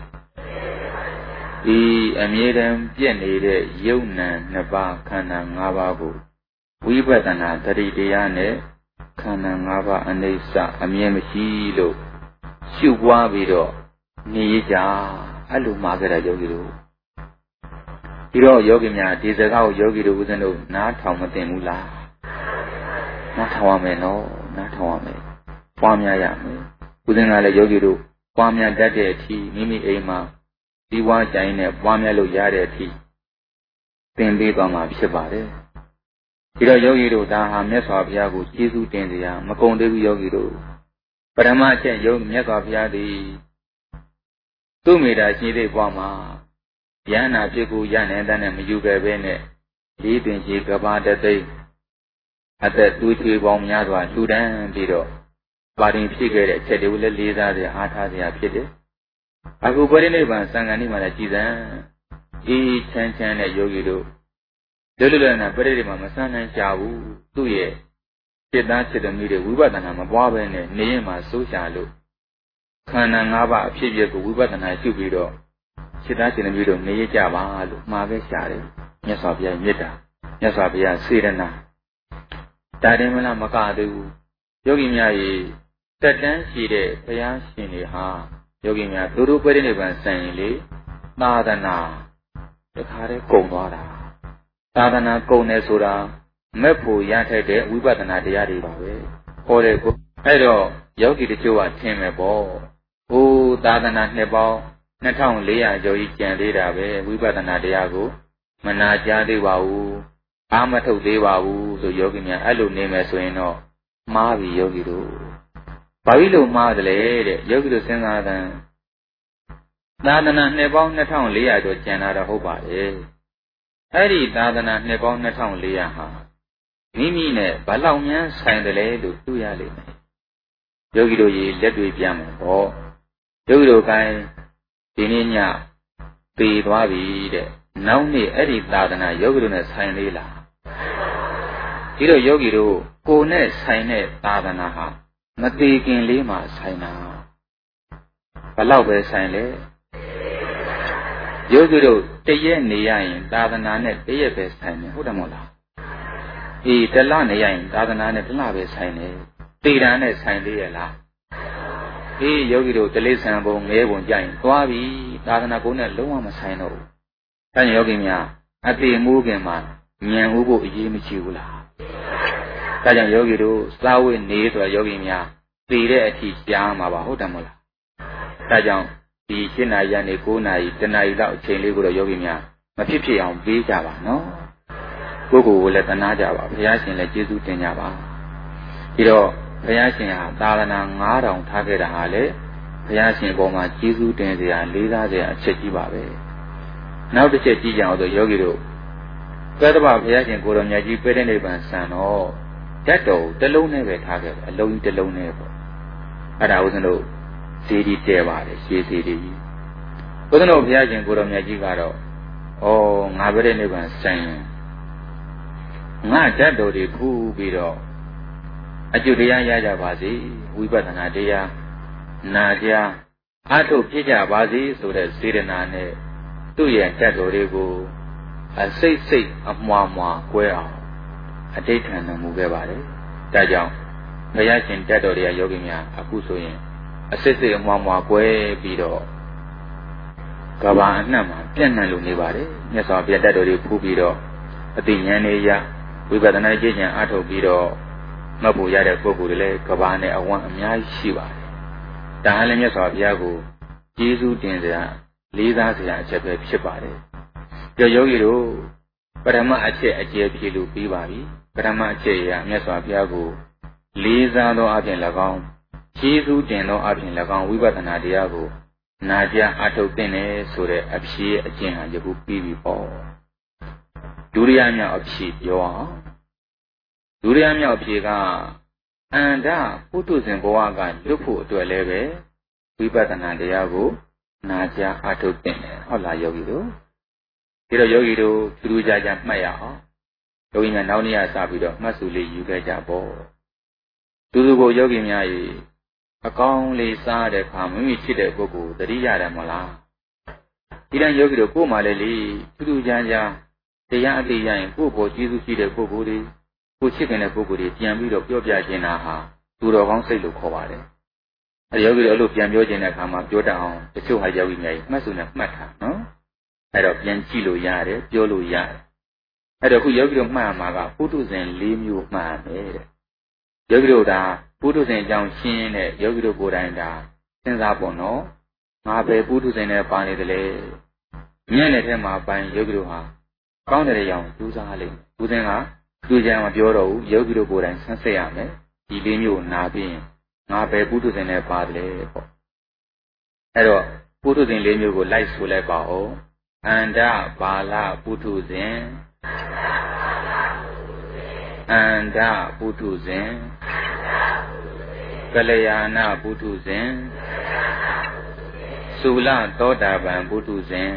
ဒီအမြဲတမ်းပြည့်နေတဲ့ယုတ်နံနှစ်ပါးခန္ဓာ၅ပါးကိုဝိပဿနာတတိတရားနဲ့ခန္ဓာ၅ပါးအနိစ္စအမြဲမရှိလို့ရှုပွားပြီးတော့နေရကြအဲ့လိုမှာခဲ့တာယောဂီတို့ဒီတော့ယောဂီများဒီစကားကိုယောဂီတို့ဦးဇင်းတို့နားထောင်မသိဘူးလားနားထောင်ရမယ်နော်နားထောင်ရမယ်ပွားများရမယ်ဦးဇင်းကလည်းယောဂီတို့ပွားများတတ်တဲ့အထိမိမိအိမ်မှာဒီဝါကြိုင်းနဲ့ပွားများလို့ရတဲ့အထိသင်ပေးသွားမှာဖြစ်ပါတယ်ဒီတော့ယောဂီတို့ဒါဟာမြတ်စွာဘုရားကိုကျေးဇူးတင်စရာမကုန်သေးဘူးယောဂီတို့ပထမအချက်ယုံမြတ်စွာဘုရားသည်သူ့မိတာရှိသေးပွားမှာယန္နာဖြစ်ကိုရနိုင်တဲ့မယူခဲ့ပဲနဲ့လေးတွင်ရှိကဘာတသိအသက်သွေးထွေးပေါင်းများစွာလှူဒန်းပြီးတော့ပါရင်ဖြစ်ခဲ့တဲ့အချက်တွေကိုလည်းလေးစားစရာအားထားစရာဖြစ်တယ်အခုပရိနိဗ္ဗာန်စံဃာနိမှာလည်းကြည်စံအေးချမ်းချမ်းတဲ့ယောဂီတို့လွတ်လွတ်လပ်လပ်ပရိနိဗ္ဗာန်မဆန်းနိုင်ကြဘူးသူ့ရဲ့စိတ်သားစိတ်သမီးတွေဝိပဿနာမပွားပဲနဲ့နေရင်မှစိုးရှာလို့ခန္ဓာ၅ပါးအဖြစ်အပျက်ကိုဝိပဿနာရှုပြီးတော့စိတ်သားစိတ်သမီးတို့နေရကြပါလို့မှာပဲရှာတယ်မြတ်စွာဘုရားမေတ္တာမြတ်စွာဘုရားစေတနာဒါတင်မလားမကသေးဘူးယောဂီများရေတက်တန်းရှိတဲ့ဘုရားရှင်တွေဟာယောဂီများသူတို့ပရိနိဗ္ဗာန်ဆံရင်လေသာသနာတခါတည်းကုန်သွားတာသာသနာကုန်တယ်ဆိုတာမက်ဖို့ရထိုက်တဲ့ဝိပဿနာတရားတွေပါပဲဟောတယ်ကိုအဲ့တော့ယောဂီတချို့ကထင်မယ်ပေါ့ဟိုသာသနာနှစ်ပေါင်း2400ကျော်ကြီးကျန်သေးတာပဲဝိပဿနာတရားကိုမနာကြားသေးပါဘူးအာမထုတ်သေးပါဘူးဆိုယောဂီများအဲ့လိုနေမယ်ဆိုရင်တော့မှားပြီယောဂီတို့ဘာဖြစ်လို့မှားတယ်လဲတဲ့ယောဂီတို့စဉ်းစားတဲ့သာသနာနှစ်ပေါင်း2400ကျော်ကျန်လာတော့ဟုတ်ပါတယ်အဲ့ဒီသာသနာနှစ်ပေါင်း2400ဟာမိမိနဲ့ဘလောက်များဆိုင်တယ်လဲလို့တွေ့ရလိမ့်မယ်ယောဂီတို့ရေလက်တွေပြမယ်ပေါ့ယောဂီတို့ကိုင်းဒီနေ့ညပေသွားပြီတဲ့နောက်နေ့အဲ့ဒီသာသနာယောဂီတို့နဲ့ဆိုင်သေးလားဒီတော့ယောဂီတို့ကိုယ်နဲ့ဆိုင်တဲ့သာသနာဟာမသေးခင်လေးမှဆိုင်တာဘလောက်ပဲဆိုင်လဲယောဂီတို့တရက်နေရရင်သာသနာနဲ့တရက်ပဲဆိုင်တယ်ဟုတ်တယ်မဟုတ်လားအေးတလနေရရင်သာသနာနဲ့တလပဲဆိုင်တယ်တေတာနဲ့ဆိုင်သေးရဲ့လားအေးယောဂီတို့တလေးဆံပုံငဲပုံကြရင်သွားပြီသာသနာကိုနဲ့လုံးဝမဆိုင်တော့ဘူးဒါကြောင့်ယောဂီများအပေမူးခင်မှာဉာဏ်ဥဖို့အရေးမကြီးဘူးလားဒါကြောင့်ယောဂီတို့စာဝိနေဆိုယောဂီများသိတဲ့အထိကြားမှာပါဟုတ်တယ်မဟုတ်လားဒါကြောင့်ဒီ7နာရီကနေ9နာရီ10နာရီလောက်အချိန်လေးကိုတော့ယောဂီများမဖြစ်ဖြစ်အောင်ပေးကြပါနော်ကိုယ်ကိုယ်လည်းသနာကြပါဘုရားရှင်လည်းကျေးဇူးတင်ကြပါပြီးတော့ဘုရားရှင်ဟာသာသနာ9000ထားခဲ့တာဟာလေဘုရားရှင်ပေါ်မှာကျေးဇူးတင်စရာလေးစားစရာအချက်ကြီးပါပဲနောက်တစ်ချက်ကြည့်ကြအောင်ဆိုယောဂီတို့သတ္တဗဘုရားရှင်ကိုယ်တော်မြတ်ကြီးပြည့်တဲ့နိဗ္ဗာန်ဆံတော့ဓာတ်တော်တစ်လုံးနဲ့ပဲထားခဲ့တယ်အလုံးကြီးတစ်လုံးနဲ့ပေါ့အဲ့ဒါဦးဇင်းတို့ဇေဒီတဲပါတယ်ရှေးဇေဒီကြီးဦးဇင်းတို့ဘုရားရှင်ကိုယ်တော်မြတ်ကြီးကတော့ဩငါပြည့်တဲ့နိဗ္ဗာန်ဆံငါဓာတ်တော်တွေဖူးပြီးတော့အကျိုးတရားရကြပါစေဝိပဿနာတရားနာကြားအထုတ်ဖြစ်ကြပါစေဆိုတဲ့စေတနာနဲ့သူ့ရဲ့ဓာတ်တော်တွေကိုအစိတ်စိတ်အမွားမွားကွဲအောင်အဋိဋ္ဌာန်တော်မူခဲ့ပါတယ်ဒါကြောင့်ဘုရားရှင်ဓာတ်တော်တွေကယောဂီများအခုဆိုရင်အစိတ်စိတ်အမွားမွားကွဲပြီးတော့ကဘာအနှံ့မှာပြန့်နှံ့လို့နေပါတယ်မြတ်စွာဘုရားဓာတ်တော်တွေဖူးပြီးတော့အသိဉာဏ်တွေရဝိပဿနာကျင့်ကြံအထုတ်ပြီးတော့မတ်ဖို့ရတဲ့ပုဂ္ဂိုလ်တွေလည်းကဘာနဲ့အဝမ်းအများကြီးရှိပါတယ်ဒါဟာလည်းမြတ်စွာဘုရားကိုကျေးဇူးတင်စရာလေးစားစရာအချက်ပဲဖြစ်ပါတယ်ကြောယောဂီတို့ပထမအချက်အကျယ်ဖြေလို့ပြီးပါပြီပထမအချက်ရမြတ်စွာဘုရားကိုလေးစားသောအပြင်၎င်းကျေးဇူးတင်သောအပြင်၎င်းဝိပဿနာတရားကိုနာကြားအထုတ်သင့်တယ်ဆိုတဲ့အဖြေအကျင့်ဟာယခုပြီးပြီပေါ့ဒုတိယမြောက်အဖြေပြောအောင်ဒုတိယမြောက်အဖြေကအန္တပုထုဇဉ်ဘဝကလွတ်ဖို့အတွက်လည်းပဲဝိပဿနာတရားကိုနာကြားအထုတ်သင့်တယ်ဟုတ်လားယောဂီတို့ဒီတော့ယောဂီတို့ထူးထူးခြားခြားမှတ်ရအောင်ယောဂီများနောက်နေ့စပြီးတော့မှတ်စုလေးယူခဲ့ကြပေါ့သူတို့ကိုယောဂီများရေအကောင်းလေးစားတဲ့အခါမိမိဖြစ်တဲ့ပုဂ္ဂိုလ်သတိရတယ်မဟုတ်လားဒီတိုင်းယောဂီတို့ကိုယ်မှလည်းလေထူးထူးခြားခြားတရားအသိရရင်ကိုယ့်ဘောကျေးဇူးရှိတဲ့ပုဂ္ဂိုလ်တွေကိုချစ်ခင်တဲ့ပုဂ္ဂိုလ်တွေပြန်ပြီးတော့ပြောပြခြင်းတာဟာသူတော်ကောင်းစိတ်လို့ခေါ်ပါတယ်။အဲယောဂီတို့အဲ့လိုပြန်ပြောခြင်းတဲ့အခါမှာပြောတတ်အောင်တချို့ဟာယောဂီများကြီးမှတ်စုနဲ့မှတ်တာနော်။အဲ့တော့ပြန်ကြည့်လို့ရတယ်ပြောလို့ရတယ်။အဲ့တော့ခုယောဂီတို့မှတ်ရမှာကပုထုဇဉ်၄မျိုးမှတ်ရမယ်တဲ့။ယောဂီတို့ဒါပုထုဇဉ်အကြောင်းရှင်းတဲ့ယောဂီတို့ကိုယ်တိုင်ဒါစဉ်းစားပေါ့နော်။ငါပဲပုထုဇဉ်နဲ့ပါနေတယ်လေ။ညနေထဲမှာပိုင်းယောဂီတို့ဟာကောင်းတဲ့ရောင်ကြိုးစားလိမ့်မယ်။ဦးဇင်းကသူကြံမပြောတော့ဘူးယောဂီတို့ကိုယ်တိုင်ဆန်းစစ်ရမယ်ဒီလေးမျိုးနာပြီးရင်ငါပဲပုထုဇဉ်နဲ့ပါတယ်ပေါ့အဲ့တော့ပုထုဇဉ်၄မျိုးကိုလိုက်ဆိုလိုက်ပါဦးအန္တဘာလပုထုဇဉ်အန္တပုထုဇဉ်ကလျာဏပုထုဇဉ်သုလသောတာပန်ပုထုဇဉ်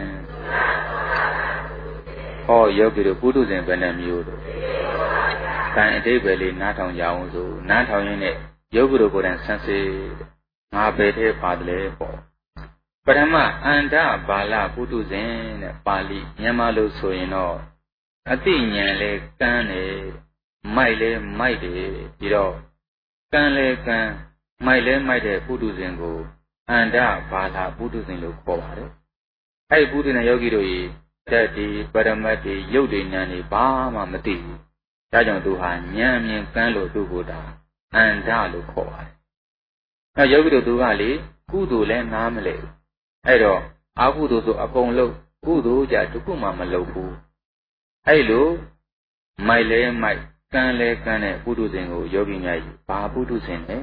ဟောယောဂီတို့ပုထုဇဉ်ဘယ်နှမျိုးတို့ကံအတိတ်ပဲလေးနားထောင်ကြအောင်ဆိုနားထောင်ရင်းနဲ့ယောဂီတို့ကိုယ်တိုင်ဆန်းစစ်ငါပဲတဲ့ပါတယ်လေပေါ့ပထမအန္တဘာလပုထုဇဉ်တဲ့ပါဠိမြန်မာလိုဆိုရင်တော့အတိညာလဲကန်းတယ်မိုက်လဲမိုက်တယ်ပြီးတော့ကန်းလဲကန်းမိုက်လဲမိုက်တဲ့ပုထုဇဉ်ကိုအန္တဘာလပုထုဇဉ်လို့ခေါ်ပါတယ်အဲ့ဒီပုထုဇဉ်ယောဂီတို့ဤဓာတ်ဒီပရမတ်ဒီရုပ်တွေဉာဏ်တွေဘာမှမသိဘူးဒါကြောင့်သူဟာဉာဏ်မြင်ကန်းလို့သူ့ကိုယ်တာအန္တလို့ခေါ်ပါတယ်။အဲယောဂီတို့သူကလေကုသိုလ်လည်းနားမလဲဘူး။အဲ့တော့အကုသိုလ်ဆိုအကုန်လုံးကုသိုလ်ကြတခုမှမလုပ်ဘူး။အဲ့လိုမိုက်လဲမိုက်ကန်းလဲကန်းတဲ့ပုထုဇဉ်ကိုယောဂီများကြီးဘာပုထုဇဉ်လဲ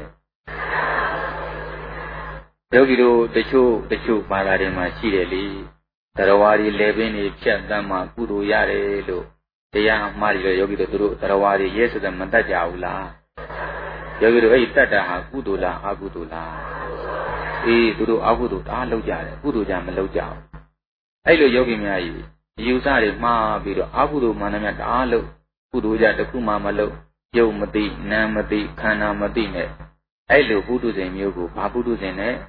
။ယောဂီတို့တချို့ဘာသာတွေမှာရှိတယ်လေ။တရားဝါဒီလေပင်တွေဖြတ်တမ်းမှကုသိုလ်ရတယ်လို့တရားမှားတယ်ယောဂီတို့သူတို့တရားဝါဒီရဲစတဲ့မတတ်ကြဘူးလား။ယောဂီတို့အဲ့ဒီတတ်တာဟာကုသိုလ်လားအကုသိုလ်လားအေးသူတို့အကုသိုလ်အားလုပ်ကြတယ်ကုသိုလ်ကြမလုပ်ကြဘူးအဲ့လိုယောဂီများကြီးအယူဆတွေမှားပြီးတော့အကုသိုလ်မှန်တယ်များတအားလုပ်ကုသိုလ်ကြတစ်ခုမှမလုပ်ယုံမသိနာမသိခန္ဓာမသိနဲ့အဲ့လိုပုထုဇဉ်မျိုးကိုဘာပုထုဇဉ်နဲ့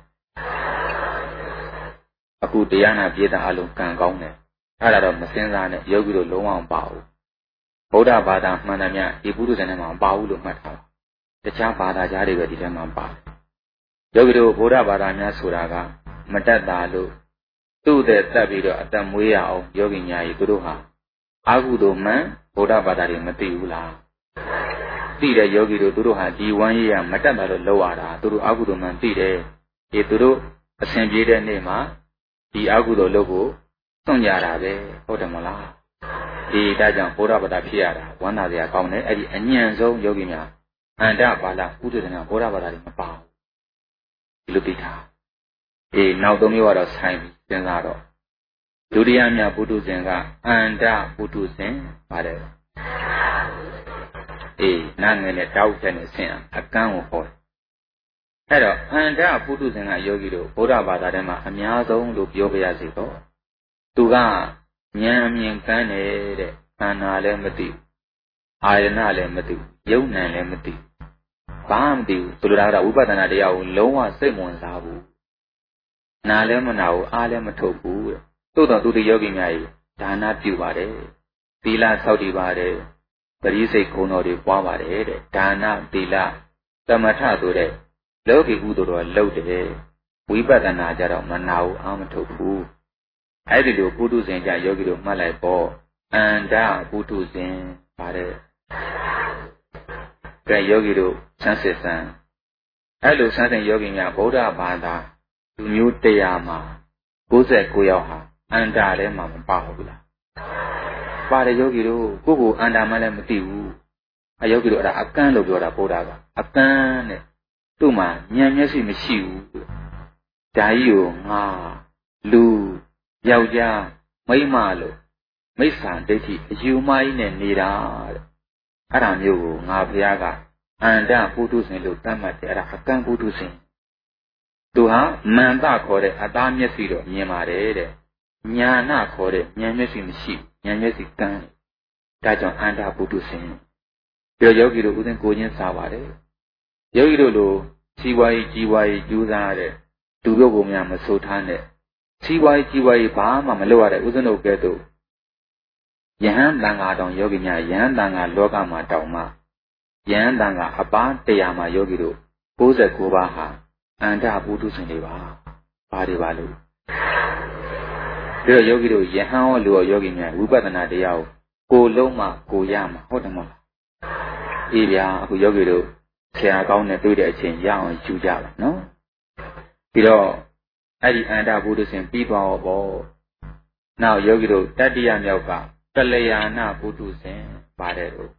အခုတရားနာပြေတာအလုံးကံကောင်းတယ်အဲ့ဒါတော့မစင်စားနဲ့ယောဂီတို့လုံးဝမပါဘူးဗုဒ္ဓဘာသာမှန်တယ်များဒီပုထုဇဉ်ထဲမှာမပါဘူးလို့မှတ်ထားပါတခြားဘာသာကြားတွေပဲဒီထဲမှာပါတယ်ယောဂီတို့ဗုဒ္ဓဘာသာများဆိုတာကမတတ်တာလို့သူ့တဲ့တက်ပြီးတော့အသက်မွေးရအောင်ယောဂီများကြီးသူတို့ဟာအာဟုတို့မှန်ဗုဒ္ဓဘာသာတွေမသိဘူးလားသိတဲ့ယောဂီတို့သူတို့ဟာဒီဝမ်းရည်ရမတတ်တာလို့လောက်ရတာသူတို့အာဟုတို့မှန်သိတယ်ဒီသူတို့အစဉ်ပြေတဲ့နေ့မှာဒီအာဟုတို့လုပ်ဖို့စွန့်ကြတာပဲဟုတ်တယ်မလားဒီဒါကြောင့်ဗုဒ္ဓဘာသာဖြစ်ရတာဝမ်းသာစရာကောင်းတယ်အဲ့ဒီအညံဆုံးယောဂီများအန္တဘာလပုထုဇဉ်ကဗုဒ္ဓဘာသာတွေမပါဘူးဒီလိုသိတာအေးနောက်သုံးမျိုးကတော့ဆိုင်ပြီးစဉ်းစားတော့ဒုတိယမြတ်ပုထုဇဉ်ကအန္တပုထုဇဉ်ပါတယ်အေးနာငယ်နဲ့တောက်တဲ့နဲ့ဆင်အကန်းကိုဟောတယ်အဲ့တော့အန္တပုထုဇဉ်ကယောဂီတို့ဗုဒ္ဓဘာသာထဲမှာအများဆုံးလို့ပြောပြရစီတော့သူကဉာဏ်အမြင်ကန်းနေတဲ့ခန္ဓာလည်းမသိအာရဏလည်းမသိယုံ nant လည်းမသိဘာမှမသိဘူးသူတို့ကဝိပဿနာတရားကိုလုံးဝစိတ်ဝင်စားဘူးနာလည်းမနာဘူးအားလည်းမထုတ်ဘူးတဲ့သို့တော်သူတို့ယောဂီများကြီးဒါနပြုပါတယ်သီလဆောက်တည်ပါတယ်ပရိစိတ်ခုံတော်တွေပွားပါတယ်တဲ့ဒါနသီလသမထဆိုတဲ့လောကီကုသိုလ်တော်လုပ်တယ်ဝိပဿနာကြတော့မနာဘူးအားမထုတ်ဘူးအဲ့ဒီလိုပုထုဇဉ်ကြယောဂီတို့မှတ်လိုက်ပေါ့အန္တပုထုဇဉ်ပါတယ်ကဲယောဂီတို့ဆန်းစစ်စမ်းအဲ့လိုဆန်းစစ်ယောဂီများဗုဒ္ဓဘာသာလူမျိုး100မှာ99ယောက်ဟာအန္တာထဲမှာမပါဘူးလားပါတယ်ယောဂီတို့ကိုယ့်ကိုအန္တာမှလည်းမသိဘူးအယောဂီတို့အဲ့ဒါအကန်းလို့ပြောတာဗုဒ္ဓကအကန်းနဲ့သူ့မှာဉာဏ်မျက်စိမရှိဘူးဓာကြီးကိုငါလူယောက်ျားမိန်းမလို့မိစ္ဆာဒိဋ္ဌိအယူမကြီးနဲ့နေတာတဲ့အဲ့ဒါမျိုးကိုငါဘုရားကအန္တပုထုဇဉ်လို့သတ်မှတ်တယ်အဲ့ဒါအကန့်ပုထုဇဉ်သူဟာမန္တခေါ်တဲ့အသားမျက်စိတော့မြင်ပါတယ်တဲ့ညာနာခေါ်တဲ့ဉာဏ်မျက်စိမရှိဉာဏ်မျက်စိကန်းဒါကြောင့်အန္တပုထုဇဉ်ပြောယောဂီတို့ဥစဉ်ကိုချင်းစားပါတယ်ယောဂီတို့လိုစီဝါရေးကြီးဝါရေးကျူးစားတဲ့သူတို့ကိုများမဆိုးထားနဲ့စီဝါရေးကြီးဝါရေးဘာမှမလုပ်ရတဲ့ဥစဉ်တို့ကဲ့သို့ယဟန်တန်ဃာတောင်ယောဂီများယဟန်တန်ဃာလောကမှာတောင်မှယန္တန်ကအပန်းတရားမှာယောဂီတို့69ပါးဟာအန္တပုထုဇဉ်တွေပါဘာတွေပါလို့ဒါတော့ယောဂီတို့ယဟန်ဟောလူရောယောဂီများဝိပဿနာတရားကိုလုံးမှကိုရမှာဟုတ်တယ်မဟုတ်လားအေးဗျာအခုယောဂီတို့ဆရာကောင်းနဲ့တွေ့တဲ့အချိန်ရအောင်ယူကြပါနော်ပြီးတော့အဲ့ဒီအန္တပုထုဇဉ်ပြီးသွားတော့ပေါ့နောက်ယောဂီတို့တတိယမြောက်ကကလျာဏပုထုဇဉ်ပါတယ်လို့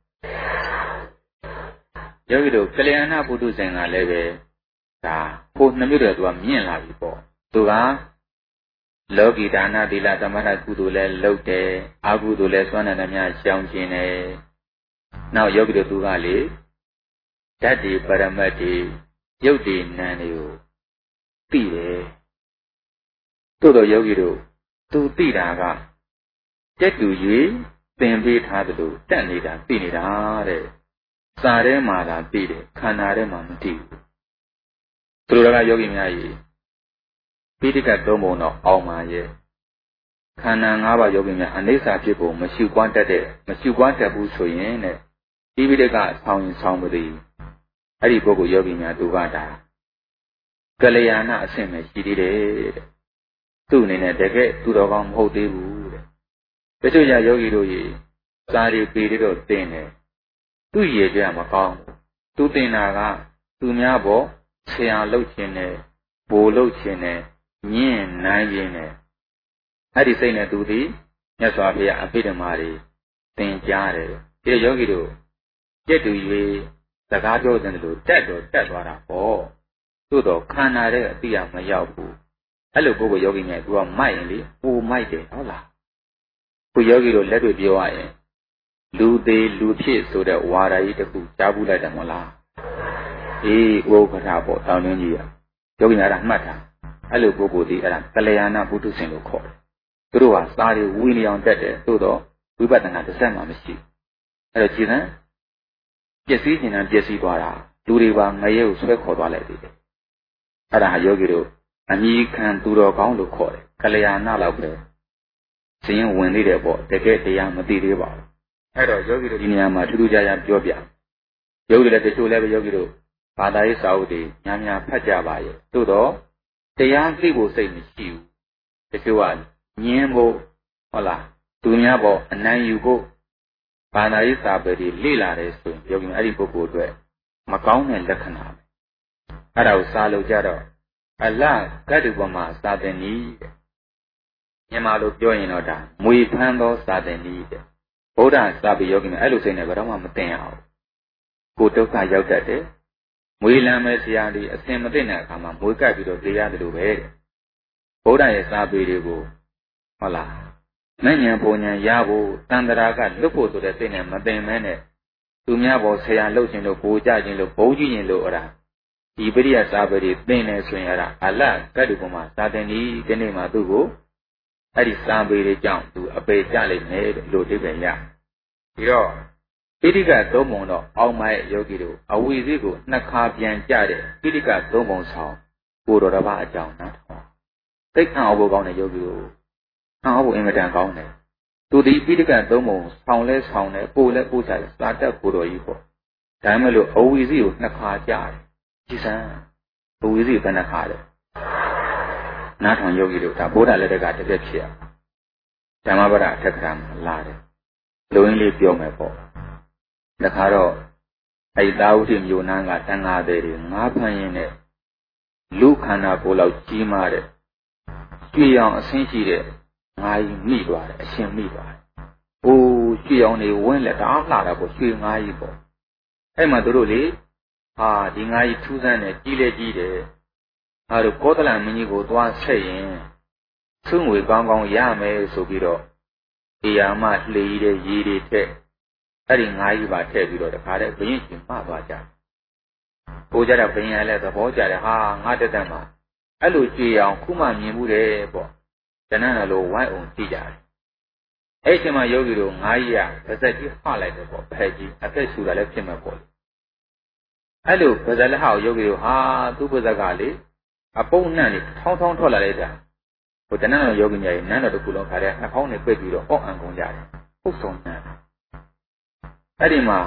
ယောဂီတို့ကလျာဏပုထုဇဉ်ကလည်းပဲဒါကိုနှမျိုးတည်းသူကမြင့်လာပြီပေါ့သူကလောကီဒါနသီလသမထကုသိုလ်လည်းလုပ်တယ်အကုသိုလ်လည်းစွမ်းနိုင်သမျှရှောင်ကျင်တယ်နောက်ယောဂီတို့သူကလေဓာတ်ဒီပရမတ်ဒီရုပ်ဒီနာမ်တွေကိုသိတယ်တို့တော့ယောဂီတို့သူသိတာကတက်တူ၍သင်ပေးထားသလိုတက်နေတာသိနေတာတဲ့စာထဲမှာသာသိတယ်ခန္ဓာထဲမှာမသိဘူးသူတို့ကယောဂီများကြီးပိဋကတ်သုံးပုံတော့အောင်ပါရဲ့ခန္ဓာ၅ပါးယောဂီများအနိစ္စဖြစ်ဖို့မရှုပွားတတ်ဘူးဆိုရင်တဲ့ဒီပိဋကဆောင်းရင်ဆောင်းမသိအဲ့ဒီပုဂ္ဂိုလ်ယောဂီများသူကတာကလျာဏအဆင့်ပဲရှိသေးတယ်တဲ့သူ့အနေနဲ့တကယ်သူတော်ကောင်းမဟုတ်သေးဘူးတဲ့တချို့ကြယောဂီတို့ကြီးစာရီပေတော့တင်တယ်သူ့ရည်ကြမကောင်းသူတင်တာကသူများပေါ်ဆရာလှုပ်ခြင်းနဲ့ဘိုလ်လှုပ်ခြင်းနဲ့ညင်နိုင်ခြင်းနဲ့အဲ့ဒီစိတ်နဲ့သူသည်မြတ်စွာဘုရားအဘိဓမ္မာတွေသင်ကြားတယ်ဒီယောဂီတို့ကြက်တူ၍စကားပြောတဲ့လူတက်သွားတာပေါ့သို့တော့ခန္ဓာရဲ့အတိအမရောက်ဘူးအဲ့လိုပုဂ္ဂိုလ်ယောဂီများသူကမိုက်ရင်လေပူမိုက်တယ်ဟုတ်လားခုယောဂီတို့လက်တွေ့ပြောရရင်လူသေးလူဖြစ်ဆိုတဲ့ဝါဒကြီးတစ်ခုကြားဘူးလိုက်တယ်မဟုတ်လားအေးဥပ္ပခါပေါ့တောင်းတွင်းကြီးယောဂီများကမှတ်တာအဲ့လိုပုဂ္ဂိုလ်ဒီအဲ့ဒါကလျာဏပုထုဇဉ်လို့ခေါ်တယ်သူတို့ဟာစာတွေဝီနေအောင်တက်တယ်သို့တော့ဝိပဿနာတစ်ဆက်မှမရှိအဲ့တော့ကြည်စမ်းပျက်စီးခြင်းနဲ့ပျက်စီးသွားတာလူတွေပါငရဲကိုဆွဲခေါ်သွားလိုက်တယ်အဲ့ဒါဟာယောဂီတို့အမိခံသူတော်ကောင်းလို့ခေါ်တယ်ကလျာဏလောက်ပဲဇင်းဝင်သေးတယ်ပေါ့တကယ်တရားမသိသေးပါဘူးအဲ့တော့ယောဂီတို့ဒီနေရာမှာထူးထူးခြားခြားပြောပြယောဂီလည်းတချို့လည်းပဲယောဂီတို့ဘာသာရေးစာအုပ်တွေများများဖတ်ကြပါရဲ့သို့တော့တရားသိဖို့စိတ်မရှိဘူးတချို့ကညင်းဖို့ဟုတ်လားသူများပေါ်အနိုင်ယူဖို့ဘာသာရေးစာပေတွေလေ့လာတယ်ဆိုရင်ယောဂီအဲ့ဒီပုဂ္ဂိုလ်အတွက်မကောင်းတဲ့လက္ခဏာအဲ့ဒါကိုစာလို့ကြတော့အလကတ္တုပမာစာသင်နည်းတဲ့မြန်မာလိုပြောရင်တော့ဒါမွေဖမ်းသောစာသင်နည်းတဲ့ဗုဒ္ဓစာပေယောဂီများအဲ့လိုစိတ်နဲ့ဘယ်တော့မှမသိအောင်ကိုဒုက္ခရောက်တတ်တယ်မွေလမ်းမဲ့ဆရာတွေအစင်မသိတဲ့အခါမှာမွေကပ်ပြီးတော့သိရတယ်လို့ပဲတဲ့ဗုဒ္ဓရဲ့စာပေတွေကိုဟုတ်လားမဉ္ဇဉ်ပုံဉဏ်ရဖို့တန်တရာကလွတ်ဖို့ဆိုတဲ့စိတ်နဲ့မသိမဲနဲ့သူများပေါ်ဆရာလှုပ်ခြင်းလို့ပူကြခြင်းလို့ဘုံကြည့်ခြင်းလို့အဲ့ဒါဒီပရိယစာပေတွေသိနေဆိုရင်အဲ့ဒါအလကတ္တုပမာစာသင်ဤဒီနေ့မှာသူ့ကိုအဲ့ဒီစာပေတွေကြောင့်သူအပေကြလိမ့်မယ်လို့ဒီပဲရပြီးတော့ပိဋကသုံးပုံတော့အောက်မဲ့ယောဂီတို့အဝိဇ္ဇိကိုနှစ်ခါပြန်ကြတဲ့ပိဋကသုံးပုံဆောင်ကိုတော်တစ်ပါးအကြောင်းနားထောင်သိက္ခာအဘိုးကောင်းတဲ့ယောဂီတို့အောက်ဘုံအင်မတန်ကောင်းတယ်သူဒီပိဋကသုံးပုံဆောင်လဲဆောင်တယ်ပို့လဲပို့ချတယ်စာတက်ကိုတော်ကြီးပေါ့ဒါမှမဟုတ်အဝိဇ္ဇိကိုနှစ်ခါကြတယ်ကြည်စမ်းအဝိဇ္ဇိဘယ်နှခါလဲနားထောင်ယောဂီတို့ဒါဗုဒ္ဓလက်ထက်ကတစ်သက်ဖြစ်ဓမ္မပဒအထက်ကရာမှာလာတယ်လူရင်းလေးပြောမယ်ပေါ့တခါတော့အဲ့သာဝတိမြို့နားကတန်ဃာတွေငါးဖန်ရင်နဲ့လူခန္ဓာကိုယ်လောက်ကြီးမားတဲ့ကြွေအောင်အဆင်းရှိတဲ့ငါးကြီးမိသွားတယ်အရှင်မိသွားတယ်။အိုးကြွေအောင်နေဝင်းလက်တအားလှတာပေါ့ရွှေငါးကြီးပေါ့အဲ့မှာတို့လေဟာဒီငါးကြီးထူးဆန်းတယ်ကြီးလေကြီးတယ်ဟာတို့ကောသလမင်းကြီးကိုသွားဆက်ရင်သူ့ငွေကောင်းကောင်းရမယ်ဆိုပြီးတော့အေယာမလှေကြီးတဲ့ရေတွေထက်အဲ့ဒီငါးကြီးပါထည့်ပြီးတော့တခါတည်းဘယင်းရှင်မှသွားကြ။ကိုကြတဲ့ဘယင်းကလည်းသဘောကျတယ်ဟာငါတက်တက်မှာအဲ့လိုကြွေအောင်ခုမှမြင်မှုတယ်ပေါ့။တဏ္ဍာလိုဝိုင်းအောင်ကြည့်ကြတယ်။အဲ့ချိန်မှာယောဂီတို့ငါးကြီးကပါဇက်ကြီးဟလိုက်တယ်ပေါ့ဖဲကြီးအသက်ရှူတာလည်းဖြစ်မှာပေါ့။အဲ့လိုပါဇက်လက်ဟောက်ယောဂီတို့ဟာသူ့ပါဇက်ကလေအပုံနှံ့နေထောင်းထောင်းထွက်လာလိုက်တာ။ဟိုတဏ္ဍာလိုယောဂီများကြီးနန်းတော်တစ်ခုလုံးခါတဲ့နှာခေါင်းနဲ့ပိတ်ပြီးတော့အော့အံကုန်ကြတယ်။ဟုတ်ဆုံးနှံ့အဲ့ဒီမှာ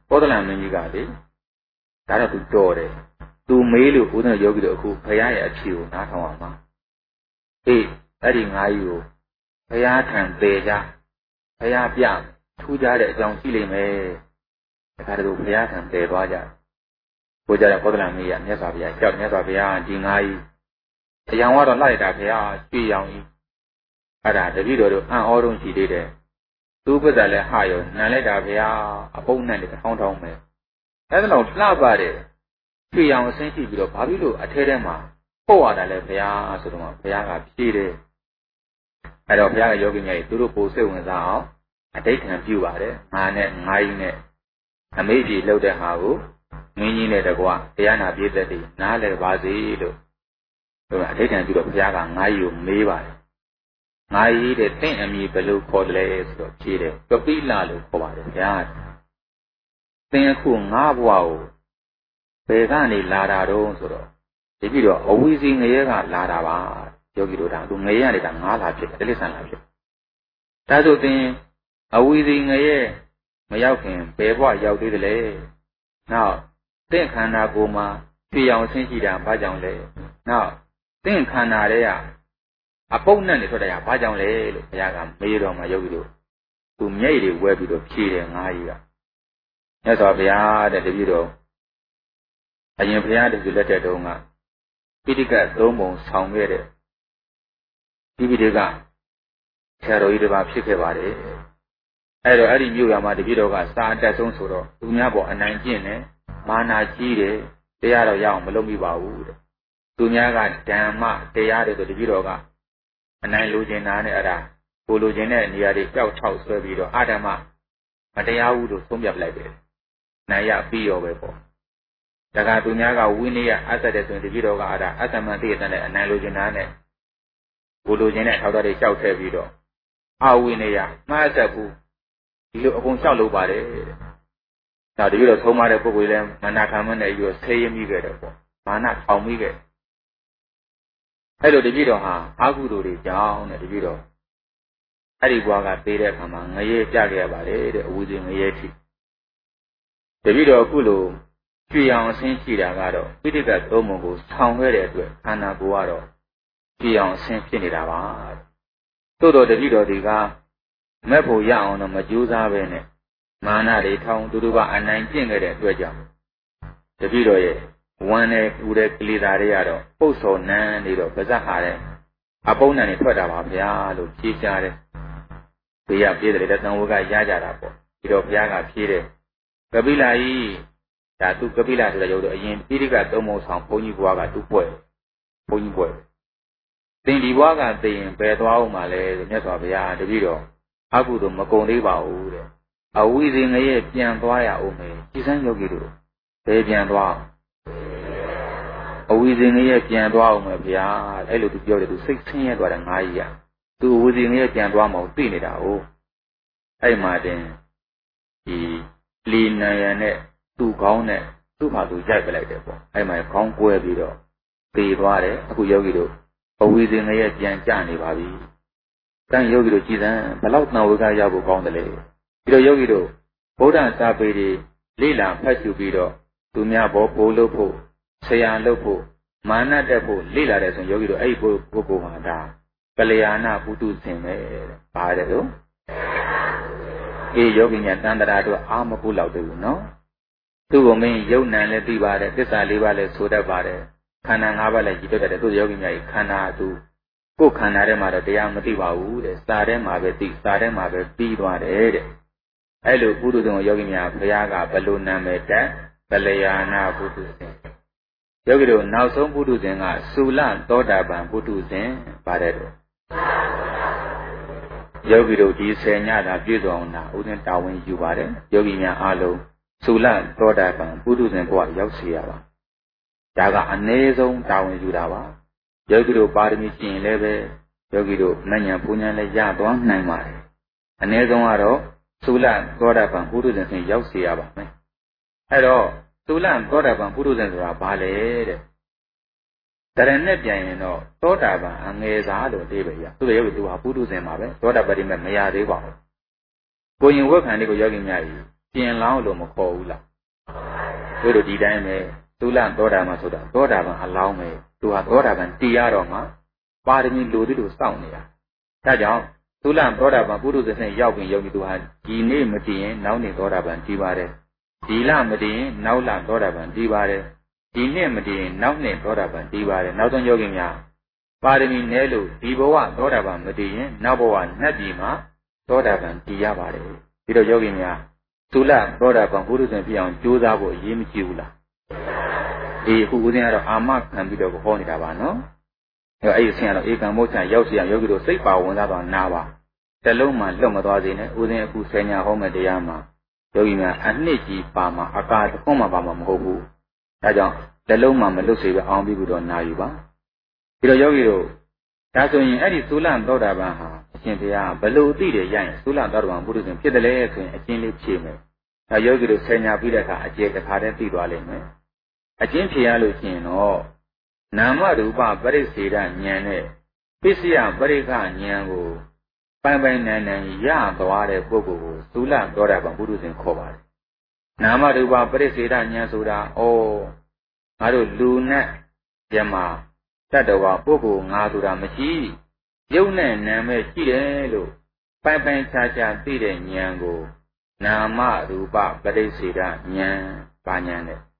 ဘောဓလမင်းကြီးကလေဒါတော့သူတော်တယ်သူမေးလို့ဘုရားယောဂီတို့အခုဘုရားရဲ့အဖြေကိုနားထောင်အောင်ပါအေးအဲ့ဒီငါးကြီးကိုဘုရားထံပေကြဘုရားပြထူးခြားတဲ့အကြောင်းရှိလိမ့်မယ်ဒါကြတော့ဘုရားထံပေသွားကြဘုရားရဲ့ဘောဓလမင်းကြီးကမြတ်စွာဘုရားကြောက်မြတ်စွာဘုရားဒီငါးကြီးအယောင်ကတော့လိုက်တာဘုရားကြွေရောင်ကြီးအဲ့ဒါတပည့်တော်တို့အံ့ဩတုံးရှိသေးတယ်သူ့ဘက်ကလည်းဟာရောနံလိုက်တာဘုရားအပုံနဲ့လည်းထောင်းထောင်းပဲအဲ့ဒါတော့လှပါတယ်ကြွေရောင်အဆင်းရှိပြီးတော့ဘာဖြစ်လို့အထဲထဲမှာပို့ရတာလဲဘုရားဆိုတော့ဘုရားကဖြေတယ်အဲ့တော့ဘုရားကယောဂီများကြီးသူတို့ပို့စိတ်ဝင်စားအောင်အဋိဋ္ဌံပြုပါတယ်ငါနဲ့ငါးကြီးနဲ့အမေကြီးလှုပ်တဲ့ဟာကိုမင်းကြီးနဲ့တကွတရားနာပြည့်တဲ့တည်းနားလည်ပါစေလို့အဋိဋ္ဌံပြုတော့ဘုရားကငါးကြီးကိုမေးပါတယ်ငါးကြီးတဲ့တင့်အမည်ဘယ်လိုခေါ်တယ်လဲဆိုတော့ဖြေတယ်ကပိလလို့ခေါ်ပါတယ်ဘုရားသင်အခုငါးဘဝကိုဘယ်ကနေလာတာတော့ဆိုတော့ဒီပြီးတော့အဝီစီငရဲကလာတာပါယောဂီတို့ဒါသူငရဲရနေတာငါးလာဖြစ်တယ်တိရစ္ဆာန်လာဖြစ်ဒါဆိုသင်အဝီစီငရဲမရောက်ခင်ဘယ်ဘဝရောက်သေးတယ်လဲနောက်သင်ခန္ဓာကိုယ်မှာဖြေအောင်ဆင်းရှိတာဘာကြောင့်လဲနောက်သင်ခန္ဓာတွေကအပုပ်နဲ့နေထွက်တာဘာကြောင့်လဲလို့ဘုရားကမေးတော့မှယောဂီတို့သူမျက်ရည်တွေဝဲပြီးတော့ဖြေတယ်ငါးကြီးကမြတ်စွာဘုရားတဲ့တပည့်တော်အရင်ဘုရားတပည့်လက်ထက်တုန်းကပိဋကသုံးပုံဆောင်ခဲ့တဲ့ဒီပိဋကဆရာတော်ကြီးတစ်ပါးဖြစ်ခဲ့ပါတယ်အဲ့တော့အဲ့ဒီမြို့ရမှာတပည့်တော်ကစာအတက်ဆုံးဆိုတော့သူများပေါ်အနိုင်ကျင့်တယ်မာနာကြီးတယ်တရားတော့ရအောင်မလုပ်မိပါဘူးတဲ့သူများကဓမ္မတရားတွေဆိုတပည့်တော်ကအနိုင်လိုချင်တာနဲ့အဲ့ဒါကိုလိုချင်တဲ့နေရာတွေကြောက်ထောက်ဆွဲပြီးတော့အာဓမ္မမတရားဘူးလို့သုံးပြပလိုက်တယ်နိုင်ရပြီးရောပဲပေါ့ဒါကသူများကဝိနည်းအဆက်တဲ့ဆိုရင်တပည့်တော်ကအဲ့ဒါအသမန်သိတဲ့အနိုင်လိုချင်တာနဲ့ကိုလိုချင်တဲ့ထောက်တာတွေကြောက်ထည့်ပြီးတော့အဝိနည်းမှားဆက်ဘူးဒီလိုအကုန်လျှောက်လုပ်ပါတယ်ဒါတပည့်တော်သုံးမတဲ့ပုဂ္ဂိုလ်လည်းမနာခံမနဲ့ပြီးတော့ဆေးရမိခဲ့တယ်ပေါ့မာနထောင်မိခဲ့အဲ့လိုတပည့်တော်ဟာအာဟုသူတွေကြောင်းတဲ့တပည့်တော်အဲ့ဒီဘွားကသေးတဲ့အခါမှာငရဲကြခဲ့ရပါတယ်တဲ့အဝီစီငရဲထိတပည့်တော်အခုလိုကြွေအောင်အဆင်းရှိတာကတော့ပိဋကသုံးပုံကိုဆောင်ခဲ့တဲ့အတွက်ခန္ဓာကိုယ်ကတော့ကြွေအောင်အဆင်းဖြစ်နေတာပါသို့တော်တပည့်တော်ဒီကမက်ဖို့ရအောင်တော့မကြိုးစားပဲနဲ့မာနတွေထောင်သူတို့ကအနိုင်ကျင့်ခဲ့တဲ့အတွက်ကြောင့်တပည့်တော်ရဲ့ဝမ်းနဲ့ပူတဲ့ကိလေသာတွေကတော့ပုတ်စော်နန်းနေတော့ပါဇက်ဟာတဲ့အပုံနဲ့ထွက်တာပါဗျာလို့ဖြေကြတယ်ဘေးကပြေးတယ်တဲ့သံဝကရကြတာပေါ့ဒီတော့ဘုရားကဖြေတယ်ကပိလာကြီးဒါသူကပိလာဆိုတဲ့ရုပ်တော့အရင်ပိဋကသုံးပုံဆောင်ဘုန်းကြီးဘွားကသူ့ပွဲဘုန်းကြီးပွဲသင်ဒီဘွားကသိရင်ဘယ်သွားအောင်မလဲမြတ်စွာဘုရားတပည့်တော်အကုသို့မကုံသေးပါဘူးတဲ့အဝိဇ္ဇငရဲ့ပြန်သွားရအောင်မယ်ဒီစမ်းယောဂီတို့ဘယ်ပြန်သွားအဝီဇင်ငရဲ့ပြန်သွားအောင်မယ်ဗျာအဲ့လိုသူပြောတယ်သူစိတ်ဆင်းရဲသွားတယ်ငါးကြီးကသူအဝီဇင်ငရဲ့ပြန်သွားမအောင်သိနေတာဟုတ်အဲ့မှာတင်ဒီလီနယံနဲ့သူ့ခေါင်းနဲ့သူ့ဘာသူရိုက်ပလိုက်တယ်ပေါ့အဲ့မှာခေါင်းကွဲပြီးတော့သေသွားတယ်အခုယောဂီတို့အဝီဇင်ငရဲ့ပြန်ကြနေပါပြီတန်ယောဂီတို့ကြည်စမ်းဘလောက်တန်ဝေကရဖို့ကောင်းတယ်လေပြီးတော့ယောဂီတို့ဗုဒ္ဓစာပေတွေလေ့လာဖတ်ရှုပြီးတော့သူများဘောပိုးလို့ဖို့ဆရာလုပ်ဖို့မာနတက်ဖို့လေ့လာတယ်ဆိုရင်ယောဂီတို့အဲ့ဒီပုဂ္ဂိုလ်မှာဒါကလျာဏပုထုဇဉ်ပဲပါတယ်လို့အေးယောဂီညာတန်တရာတို့အာမကုလောက်တယ်ဘူးနော်သူ့ကိုမင်းယုံနံလည်းသိပါတယ်သစ္စာလေးပါးလည်းဆိုတတ်ပါတယ်ခန္ဓာ၅ပါးလည်းကြည်တတ်တယ်သူယောဂီညာကြီးခန္ဓာသူကိုယ်ခန္ဓာထဲမှာတော့တရားမသိပါဘူးတဲ့စာထဲမှာပဲသိစာထဲမှာပဲပြီးသွားတယ်တဲ့အဲ့လိုပုထုဇဉ်ကိုယောဂီညာဘုရားကဘယ်လိုနာမည်တတ်ကလျာဏပုထုဇဉ်ယောဂီတို့နောက်ဆုံးပုထုဇဉ်ကသုလသောတာပန်ပုထုဇဉ်ပါတယ်တော့ယောဂီတို့ဒီ10ညတာပြည့်စုံအောင်တာဥစဉ်တာဝန်ယူပါတယ်ယောဂီများအားလုံးသုလသောတာပန်ပုထုဇဉ်ဘဝရောက်စေရပါဒါကအနည်းဆုံးတာဝန်ယူတာပါယောဂီတို့ပါရမီကျင့်လည်းပဲယောဂီတို့မဉ္ဇဉ်ပူဉ္ဇဉ်လည်းရသွားနိုင်ပါတယ်အနည်းဆုံးကတော့သုလသောတာပန်ပုထုဇဉ်ဖြင့်ရောက်စေရပါမယ်အဲ့တော့သုလသောတာပန်ပုထုဇဉ်ဆိုတာဘာလဲတဲ့တရနဲ့ပြန်ရင်တော့သောတာပန်အငယ်စားလို့သိပဲရသူ့ရဲ့ယောဂီသူဟာပုထုဇဉ်ပါပဲသောတာပတိမဲ့မရသေးပါဘူးကိုရင်ဝက်ခံလေးကိုယောဂီများကြီးပြင်လောင်းလို့မခေါ်ဘူးလားတို့ဒီတိုင်းပဲသုလသောတာပန်ဆိုတာသောတာပန်အလောင်းပဲသူဟာသောတာပန်တည်ရတော့မှပါရမီလိုသည်လိုစောင့်နေတာဒါကြောင့်သုလသောတာပန်ပုထုဇဉ်ရောက်ရင်ယောဂီသူဟာဒီနေ့မတည်ရင်နောက်နေ့သောတာပန်တည်ပါတယ်ဒီလမတည်ရင်နောက်လသောတာပန်တည်ပါတယ်ဒီနှစ်မတည်ရင်နောက်နှစ်သောတာပန်တည်ပါတယ်နောက်ဆုံးယောဂီများပါရမီနည်းလို့ဒီဘဝသောတာပန်မတည်ရင်နောက်ဘဝနတ်ပြည်မှာသောတာပန်တည်ရပါတယ်ပြီးတော့ယောဂီများသုလသောတာပန်ပုထုဇဉ်ဖြစ်အောင်ကြိုးစားဖို့အရေးမကြီးဘူးလားဒီအခုဦးဇင်းကတော့အာမခံပြီးတော့ဟောနေတာပါနော်အဲ့ဒီဆင်းကတော့ဧကံမောချရောက်စီအောင်ယောဂီတို့စိတ်ပါဝင်စားတော့နာပါတလုံးမှလွတ်မသွားစေနဲ့ဦးဇင်းအခုဆယ်ညာဟောမဲ့တရားမှာယောဂီများအနှစ်ကြီးပါမှာအကာတစ်ခွန်းမှပါမှာမဟုတ်ဘူးဒါကြောင့်တလုံးမှမလွတ်စေပဲအောင်ပြီးတော့နာယူပါပြီးတော့ယောဂီတို့ဒါဆိုရင်အဲ့ဒီသုလသောတာပန်ဟာအရှင်ဘုရားဘယ်လိုသိတယ်ရရင်သုလသောတာပန်ပုထုဇဉ်ဖြစ်တယ်လဲဆိုရင်အကျဉ်းလေးဖြေမယ်ဒါယောဂီတို့ဆယ်ညာပြီးတဲ့အခါအကျေတစ်ခါတည်းသိသွားလိမ့်မယ်အကျဉ်းဖြေရလို့ရှိရင်တော့နာမရူပပရိစ္ဆေဒဉာဏ်နဲ့ပစ္စယပရိက္ခဉာဏ်ကိုပိုင်ပိုင်နိုင်နိုင်ရသွားတဲ့ပုဂ္ဂိုလ်ကိုသုလသောတာပန်ပုထုဇဉ်ခေါ်ပါတယ်နာမရူပပရိစ္ဆေဒဉာဏ်ဆိုတာငါတို့လူနဲ့ယမတတ္တဝါပုဂ္ဂိုလ်ငါဆိုတာမရှိရုပ်နဲ့နာမည်ရှိတယ်လို့ပိုင်ပိုင်ခြားခြားသိတဲ့ဉာဏ်ကိုနာမရူပပရိစ္ဆေဒဉာဏ်ပါဉာဏ်နဲ့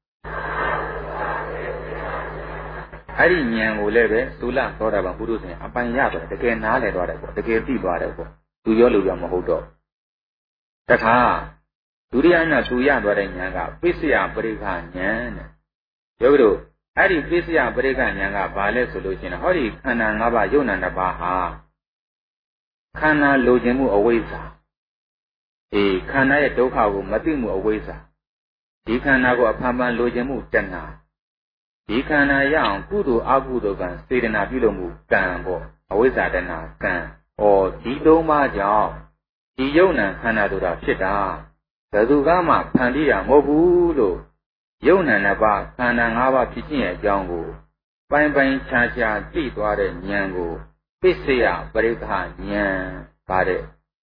အဲ့ဒီဉာဏ်ကိုလည်းပဲသုလသောတာပန်ပုထုဇဉ်အပိုင်ရပါတယ်တကယ်နားလည်သွားတယ်ပေါ့တကယ်သိသွားတယ်ပေါ့သူရောလူရောမဟုတ်တော့တခါဒုတိယနာသူရသွားတဲ့ဉာဏ်ကပစ္စယပရိက္ခဉာဏ်တဲ့ယောဂီတို့အဲ့ဒီပစ္စယပရိက္ခဉာဏ်ကဘာလဲဆိုလို့ရှိရင်ဟောဒီခန္ဓာ၅ပါးယုံနာ၅ပါးဟာခန္ဓာလိုချင်မှုအဝိဇ္ဇာခန္ဓာရဲ့ဒုက္ခကိုမသိမှုအဝိဇ္ဇာဒီခန္ဓာကိုအဖန်ဖန်လိုချင်မှုတဏှာဒီခန္ဓာရအောင်ကုသိုလ်အကုသိုလ်ကံစေတနာပြုလို့မှုကံပေါ့အဝိဇ္ဇာတဏှာကံဒီသုံးပါးကြောင့်ဒီယုံနာခန္ဓာတို့ဖြစ်တာဘယ်သူကမှဖန်တီးတာမဟုတ်ဘူးလို့ယုံနာနှစ်ပါးခန္ဓာ၅ပါးဖြစ်ခြင်းရဲ့အကြောင်းကိုပိုင်ပိုင်ခြားခြားသိသွားတဲ့ဉာဏ်ကိုပစ္စယပရိက္ခဉာဏ်ပါတဲ့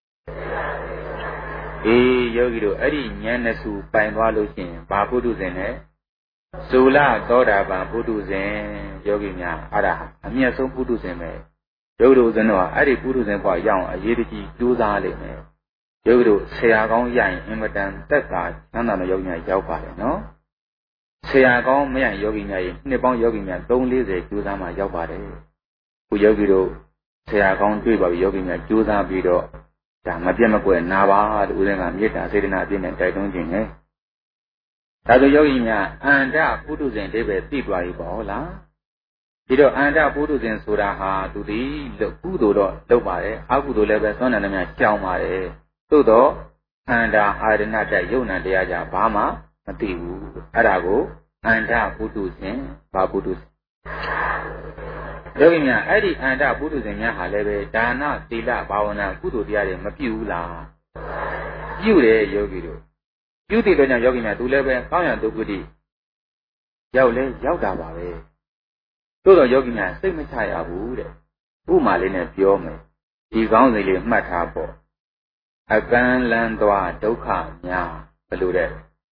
ယောဂီတို့အဲ့ဒီဉာဏ်နဲ့စုပိုင်သွားလို့ရှိရင်ဘာပုထုဇဉ်နဲ့သုလသောတာပန်ပုထုဇဉ်ယောဂီများအဲ့ဒါအမြတ်ဆုံးပုထုဇဉ်ပဲယောဂီတို့ဇင်းတော့အဲ့ဒီပုထုဇဉ်ဘဝရအောင်အရေးတကြီးကြိုးစားလိမ့်မယ်ယောဂီတို့ဆရာကောင်းရရင်အင်မတန်သက်သာချမ်းသာတဲ့ယောဂီများရောက်ပါတယ်နော်ဆရာကောင်းမရယောဂီများရင်နှစ်ပေါင်းယောဂီများ340ကျိုးစားမှရောက်ပါတယ်ခုယောဂီတို့ဆရာကောင်းတွေ့ပါပြီယောဂီများကျိုးစားပြီးတော့ဒါမပြတ်မကွယ်နာပါလို့ဦးဇင်းကမေတ္တာစေတနာအပြည့်နဲ့တိုက်တွန်းခြင်းနဲ့ဒါဆိုယောဂီများအန္တပုထုဇဉ်တွေပဲသိသွားပြီပေါ့လားဒီတော့အန္တပုထုဇဉ်ဆိုတာဟာသူဒီကုသိုလ်တော့လုပ်ပါတယ်အကုသိုလ်လည်းပဲသွန်တယ်များကြောင်းပါတယ်သို့တော့အန္တအာရဏတယုံနာတရားကြဘာမှမသိဘူးအဲ့ဒါကိုအန္တပုထုဇဉ်ဘာပုထုဇဉ်ယောဂီများအဲ့ဒီအန္တပုထုဇဉ်များဟာလည်းပဲဒါနသီလဘာဝနာကုသိုလ်တရားတွေမပြုဘူးလားပြုတယ်ယောဂီတို့ပြုတဲ့တော့ကြောင့်ယောဂီများသူလည်းပဲကောင်းရဒုက္ခတိရောက်လဲရောက်တာပါပဲသို့တော့ယောဂီများစိတ်မချရဘူးတဲ့ဥမာလေးနဲ့ပြောမယ်ဒီကောင်းစိတ်လေးမှတ်ထားပေါ့အကန်းလန်းသွားဒုက္ခများဘယ်လိုတဲ့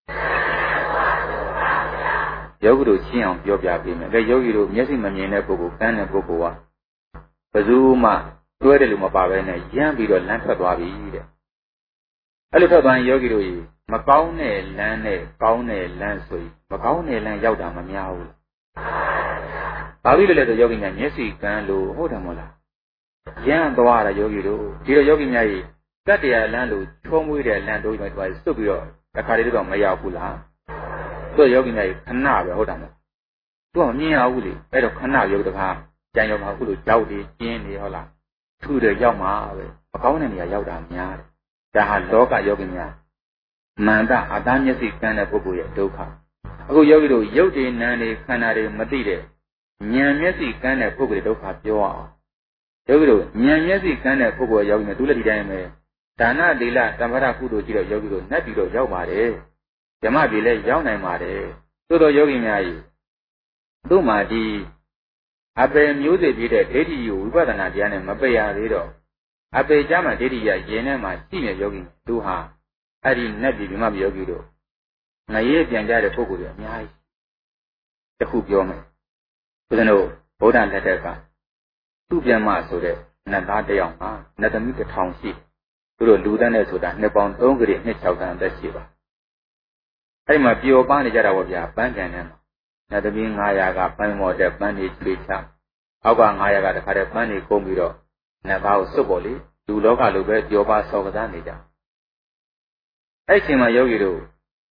ယောဂီတို့ရှင်းအောင်ပြောပြပေးမယ်ယောဂီတို့မျက်စိမမြင်တဲ့ပုဂ္ဂိုလ်ကန်းတဲ့ပုဂ္ဂိုလ်ကဘယ်သူမှတွဲတယ်လို့မပါဘဲနဲ့ရမ်းပြီးတော့လမ်းထွက်သွားပြီတဲ့အဲ့လိုထွက်သွားရင်ယောဂီတို့မကောင်းတဲ့လမ်းနဲ့ကောင်းတဲ့လမ်းဆိုရင်မကောင်းတဲ့လမ်းရောက်တာမများဘူး။ဘာဖြစ်လို့လဲဆိုယောဂီများမျက်စိကန်းလို့ဟုတ်တယ်မဟုတ်လား။ရမ်းသွားတာယောဂီတို့ဒီတော့ယောဂီများကြီးတတ္တရာလမ်းလို့ချုံးမွေးတဲ့လမ်းတို့မှသွားစွတ်ပြီးတော့တခါတည်းတော့မရောက်ဘူးလား။သူယောဂီများကြီးခဏပဲဟုတ်တယ်မဟုတ်။သူကမမြင်ရဘူးလေ။အဲ့တော့ခဏယောဂီတခါကြံရောက်မှာခုလိုကြောက်တယ်ကျင်းနေဟုတ်လား။ထူတယ်ရောက်မှာပဲမကောင်းတဲ့နေရာရောက်တာများတယ်။ဒါဟာလောကယောဂီများမန္တအသားမျက်စိကန်းတဲ့ပုဂ္ဂိုလ်ရဲ့ဒုက္ခအခုယောဂီတို့ရုပ်တွေနာမ်တွေခန္ဓာတွေမသိတဲ့ဉာဏ်မျက်စိကန်းတဲ့ပုဂ္ဂိုလ်ရဲ့ဒုက္ခပြောအောင်ယောဂီတို့ဉာဏ်မျက်စိကန်းတဲ့ပုဂ္ဂိုလ်ရဲ့ယောဂီများသူလည်းဒီတိုင်းပဲဒါနသီလတမ္ပရကုသိုလ်ကြီးတော့ယောဂီတို့နှက်ပြီးတော့ရောက်ပါတယ်ဓမ္မပြည်လည်းရောက်နိုင်ပါတယ်သို့တော်ယောဂီများကြီးသူ့မှာဒီအပေမျိုးစေ့ပြည့်တဲ့ဒိဋ္ဌိကိုဝိပဿနာတရားနဲ့မပယ်ရသေးတော့အပေကြမှာဒိဋ္ဌိရရင်ထဲမှာရှိနေယောဂီသူဟာ Adi Nabi Bima Yogido. Naye Pianja Pogu, Nyai. The Hoop Yome. Pudano, Bodan Lateka. Two Piama so that Nata not a meter township. Puro Ludan so that Nepon Ongri, Nitchaudan, the Shiva. I'm a pure Banijara, Bangan. Not being Ayaga, Panmo, the Bandage Richa. Awa Ayaga, the Karapani, Combido. Navao Soboli, do local Lubet, Yoba Sogadanija. I see my yogi.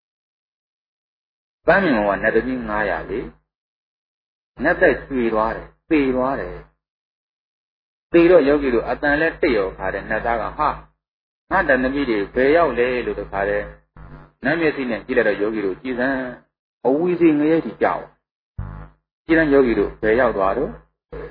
Baming one never being Nayali. Never free water, free water. Tiro yogi do at an leteo had a Nadaga ha. Not an immediate pay out lay to the Kare. Namasin and Killer yogi do, Jisan, always in a cow. Jiran yogi do, pay out water.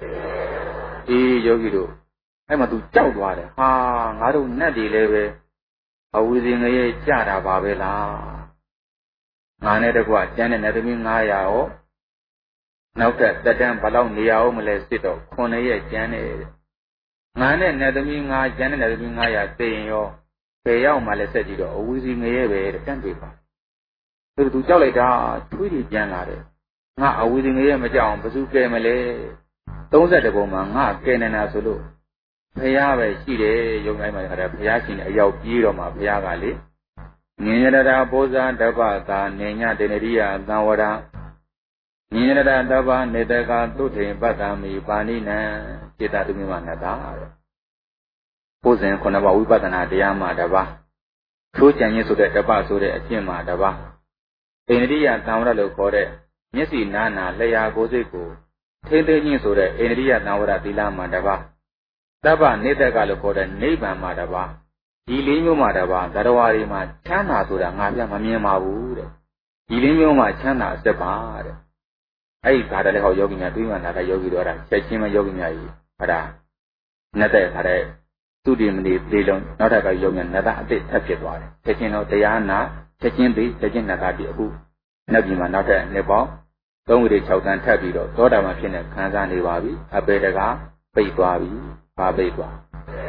Yogi do. I'm a to chow water. Ha, I don't know the level. Always in a Jara Babela. Nanetagua, Jan and Nadamin Naya. Now that the damn Palau Nia molestito, Conaya Janet. Nane and Nadamin Jan and Nadamin Naya saying yo, pay out Malesetido, always in a country. So to tell it out, Tweety Janare. Not always in a Majan, Bazuka Malay. Those are the woman, not Ken and Asulu. Payave, she day, young man had a Payashin, a young Giroma, Payagali. Nina Boza, Daba, Nina Deneria, Nawada. Nina Daba, Nedega, Tutin, Batami, Banina, Kita to me one another. Posen Konaba, Ubatana, Diama, Daba. Two Chinese to the Daba, so the Achima, Daba. Deneria, Nawada, Lokore. Yesi Nana, Leia, Goziku. Taking so the Eneria, Nawada, Dilama, Daba. Daba, Nedega, Lokore, Neighbor, Madaba. Ilimo Madaba, Darawari, Chana, so the Navia, Mamma Wood. Ilimo, Chana, Separ. I got a little yogi, another yogi, Chachima yogi, Pada. Nada, Hare. Two dimly, Dilon, not a yogi, another bit touch it one. Taking out Diana, taking the, taking Nagadi, who. Nabima, not a Nebo. Don't reach out and Tabido, Toda Machine, Kanzani Wabi, a Bedaga, Baby, Babeba.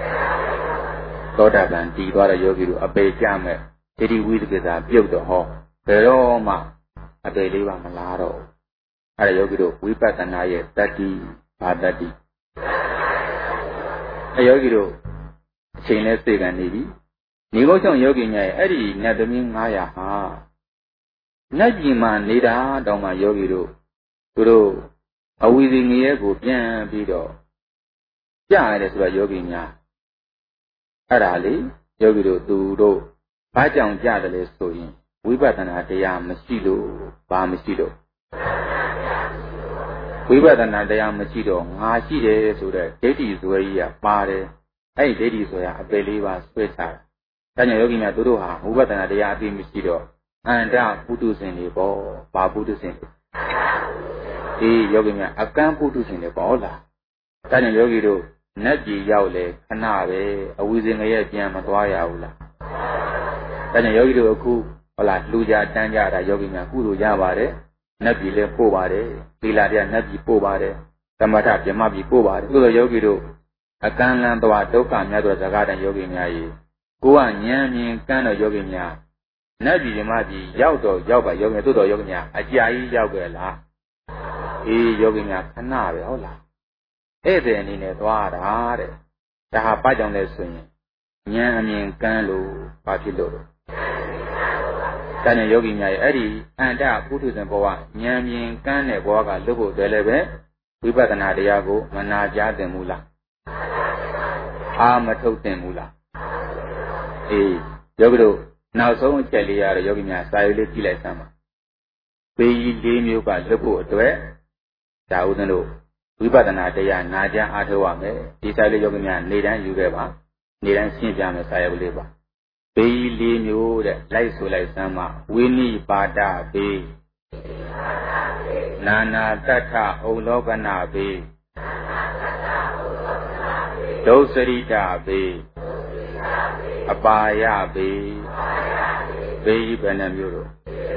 Toda and Tigara Yogi, a bay jammer, Teddy Wizard, built the hall. Peroma, a Beliva Malaro. A Yogido, Wipat and I, Daddy, Padadi. A Yogido, Chainless Big and Navy. Nigoson Yogi, Eddie, Nadamin Maya ha. Najima, Nida, Doma Yogido. Guru, a wheezing ear go bien bido. Ja, that's what Yogi. Arali, Yogido, Duro, Pajang Jadale Soyin, Wibatana Dea Masido, Bamasido. Wibatana Dea Masido, Nashide, so that Daddy's way a party, hey, Daddy's way a believer, sweetheart. Tanya Yogina Duruha, Wibatana Dea Masido, and down Putus in the ball, Babutus in the Yogina, a can Putus in the ball. Tanya Yogido. Naji Yaule, Kanave, a wheezing a Yama Dwayaula. Then a yogi to a coup, or like Luja, Tanja, Yogina, Kuru Yavare, Nabi Le Pobare, Pilaria Nabi Pobare, Tamata Yamabi Pobare, Ulu Yogi do, a Kanlan Dwa Doka, Nagro Zagada Yogina, Guan Yamin, Kano Yogina, Nabi Yamabi, Yaudo, Yoga, Yoga, Tudo Yogina, a Jai Yogela, Yogina, Kanave, Hola. Eden in a Dwara, the Hapajan lesson, Yamin Kanlo, Patilo. Tanya Yogina Eddie, and that Putus and Boa, Yamin Kane Boga, Lobo Deleve, Wibatan Adiago, Manaja de Mula. Amato de Mula. Yogido, now so much Kelia, Yogina, Silent Kilesama. Pay Limio by Lobo, Dwe, Daudano. Wibatana Dea Naja Atawame, decided Yogina, Nidan Yugeva, Nidan Sinjam Sayabuleva. Bay Linu, Laisula Sama, Winnie Bada Bay Nana Tata Ologana Bay Dosarita Bay Abaya Bay Bay Benamuro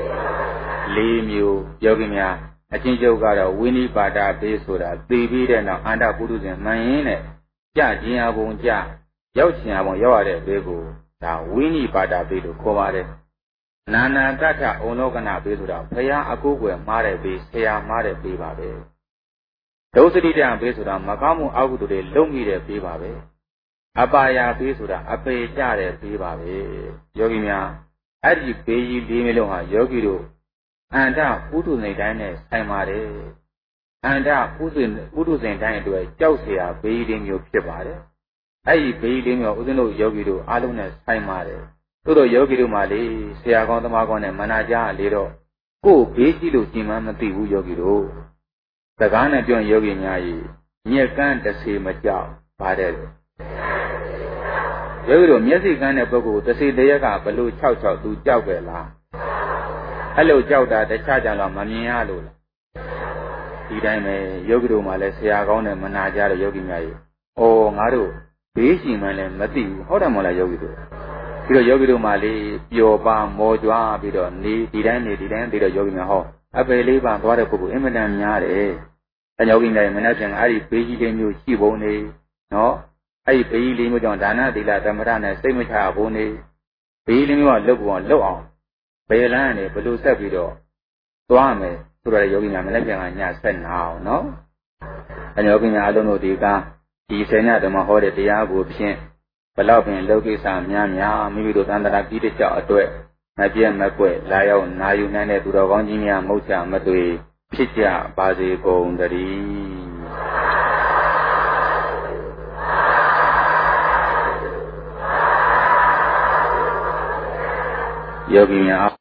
Limu Yogina. I think you got a Winnie Bada Besura, baby, and Anda Pudus and Mine, Jajia Bonja, Yauchia, Yaware, Bebo, ဒါဝိနိပါဒဘေးလို့ခေါ်ပါတယ်နာနာတ္ထဩလောကနာဘေးဆိုတာဘုရားအကိုးကွယ်မှားတဲ့ဘေးဆရာမှားတဲ့ဘေးပါပဲဒုစတိတံဘေးဆိုတာမကောင်းမှုအကုသိုလ်တွေလုံမိတဲ့ဘေးပါပဲအပါယဘေးဆိုတာအပေကြတဲ့ဘေးပါပဲယောဂီများအဲ့ဒီဘေးကြီး၄မျိုးလုံးဟာယောဂီတို့အန္တပုထုဇဉ်တိုင်းနဲ့ဆိုင်ပါတယ်အန္တပုထုဇဉ်တိုင်းအတွက်ကြောက်เสียဘေးလေးမျိုးဖြစ်ပါတယ်အဲ့ဒီဘေးလေးမျိုးဦးဇင်းတို့ယောဂီတို့အားလုံးနဲ့ဆိုင်ပါတယ်သို့တော့ယောဂီတို့မှလေဆရာကောင်းသမားကောင်းနဲ့မနာကြလေတော့ကိုယ်ဘေးကြီးလို့ကြင်မှမသိဘူးယောဂီတို့စကားနဲ့ပြောရင်ယောဂီများကြီးညက်ကန်းတစ်စေမကြောက်ပါတယ်ယောဂီတို့မျက်စိကန်းတဲ့ပုဂ္ဂိုလ်တစ်စေတရက်ကဘလို့၆သူကြောက်ကြလားအဲ့လိုကြောက်တာတခြားကြတော့မမြင်ရလို့လားဒီတိုင်းပဲယောဂီတို့မှလည်းဆရာကောင်းနဲ့မနာကြတဲ့ယောဂီများကြီးဩငါတို့ဘေးရှိမှလည်းမသိဘူးဟုတ်တယ်မဟုတ်လားယောဂီတို့ပြီးတော့ယောဂီတို့မှလေပျော်ပါမောကြွားပြီးတော့နေဒီတိုင်းသိတော့ယောဂီများဟောအပေလေးပါသွားတဲ့ပုဂ္ဂိုလ်အင်မတန်များတယ်အဲယောဂီများမနဲ့ပြန်အဲ့ဒီဘေးကြီးလေးမျိုးရှိပုံနေနော်အဲ့ဒီဘေးကြီးလေးမျိုးကြောင့်ဒါနသီလသမထနဲ့စိတ်မချဘူးနေဘေးလေးမျိုးကလုတ်အောင်ဘယ်လမ်းနဲ့ဘလို့ဆက်ပြီးတော့သွားမယ်ဆိုတော့ယောဂီများမနဲ့ပြန်ကညဆက်နာအောင်နော်အဲယောဂီများအလုံးတို့ဒီဆယ်ညဓမ္မဟောတဲ့တရားကိုဖြင့်ဘလောက်ပင်လောကိစ္စများမိမိတို့သန္တရာကြီးတဲ့ကြောင့်အတွက်မပြတ်မကွက်လာရောက်နာယူနိုင်တဲ့သူတော်ကောင်းကြီးများမုတ်ချမသွေဖြစ်ကြပါစေကုန်သတည်းယောဂီများ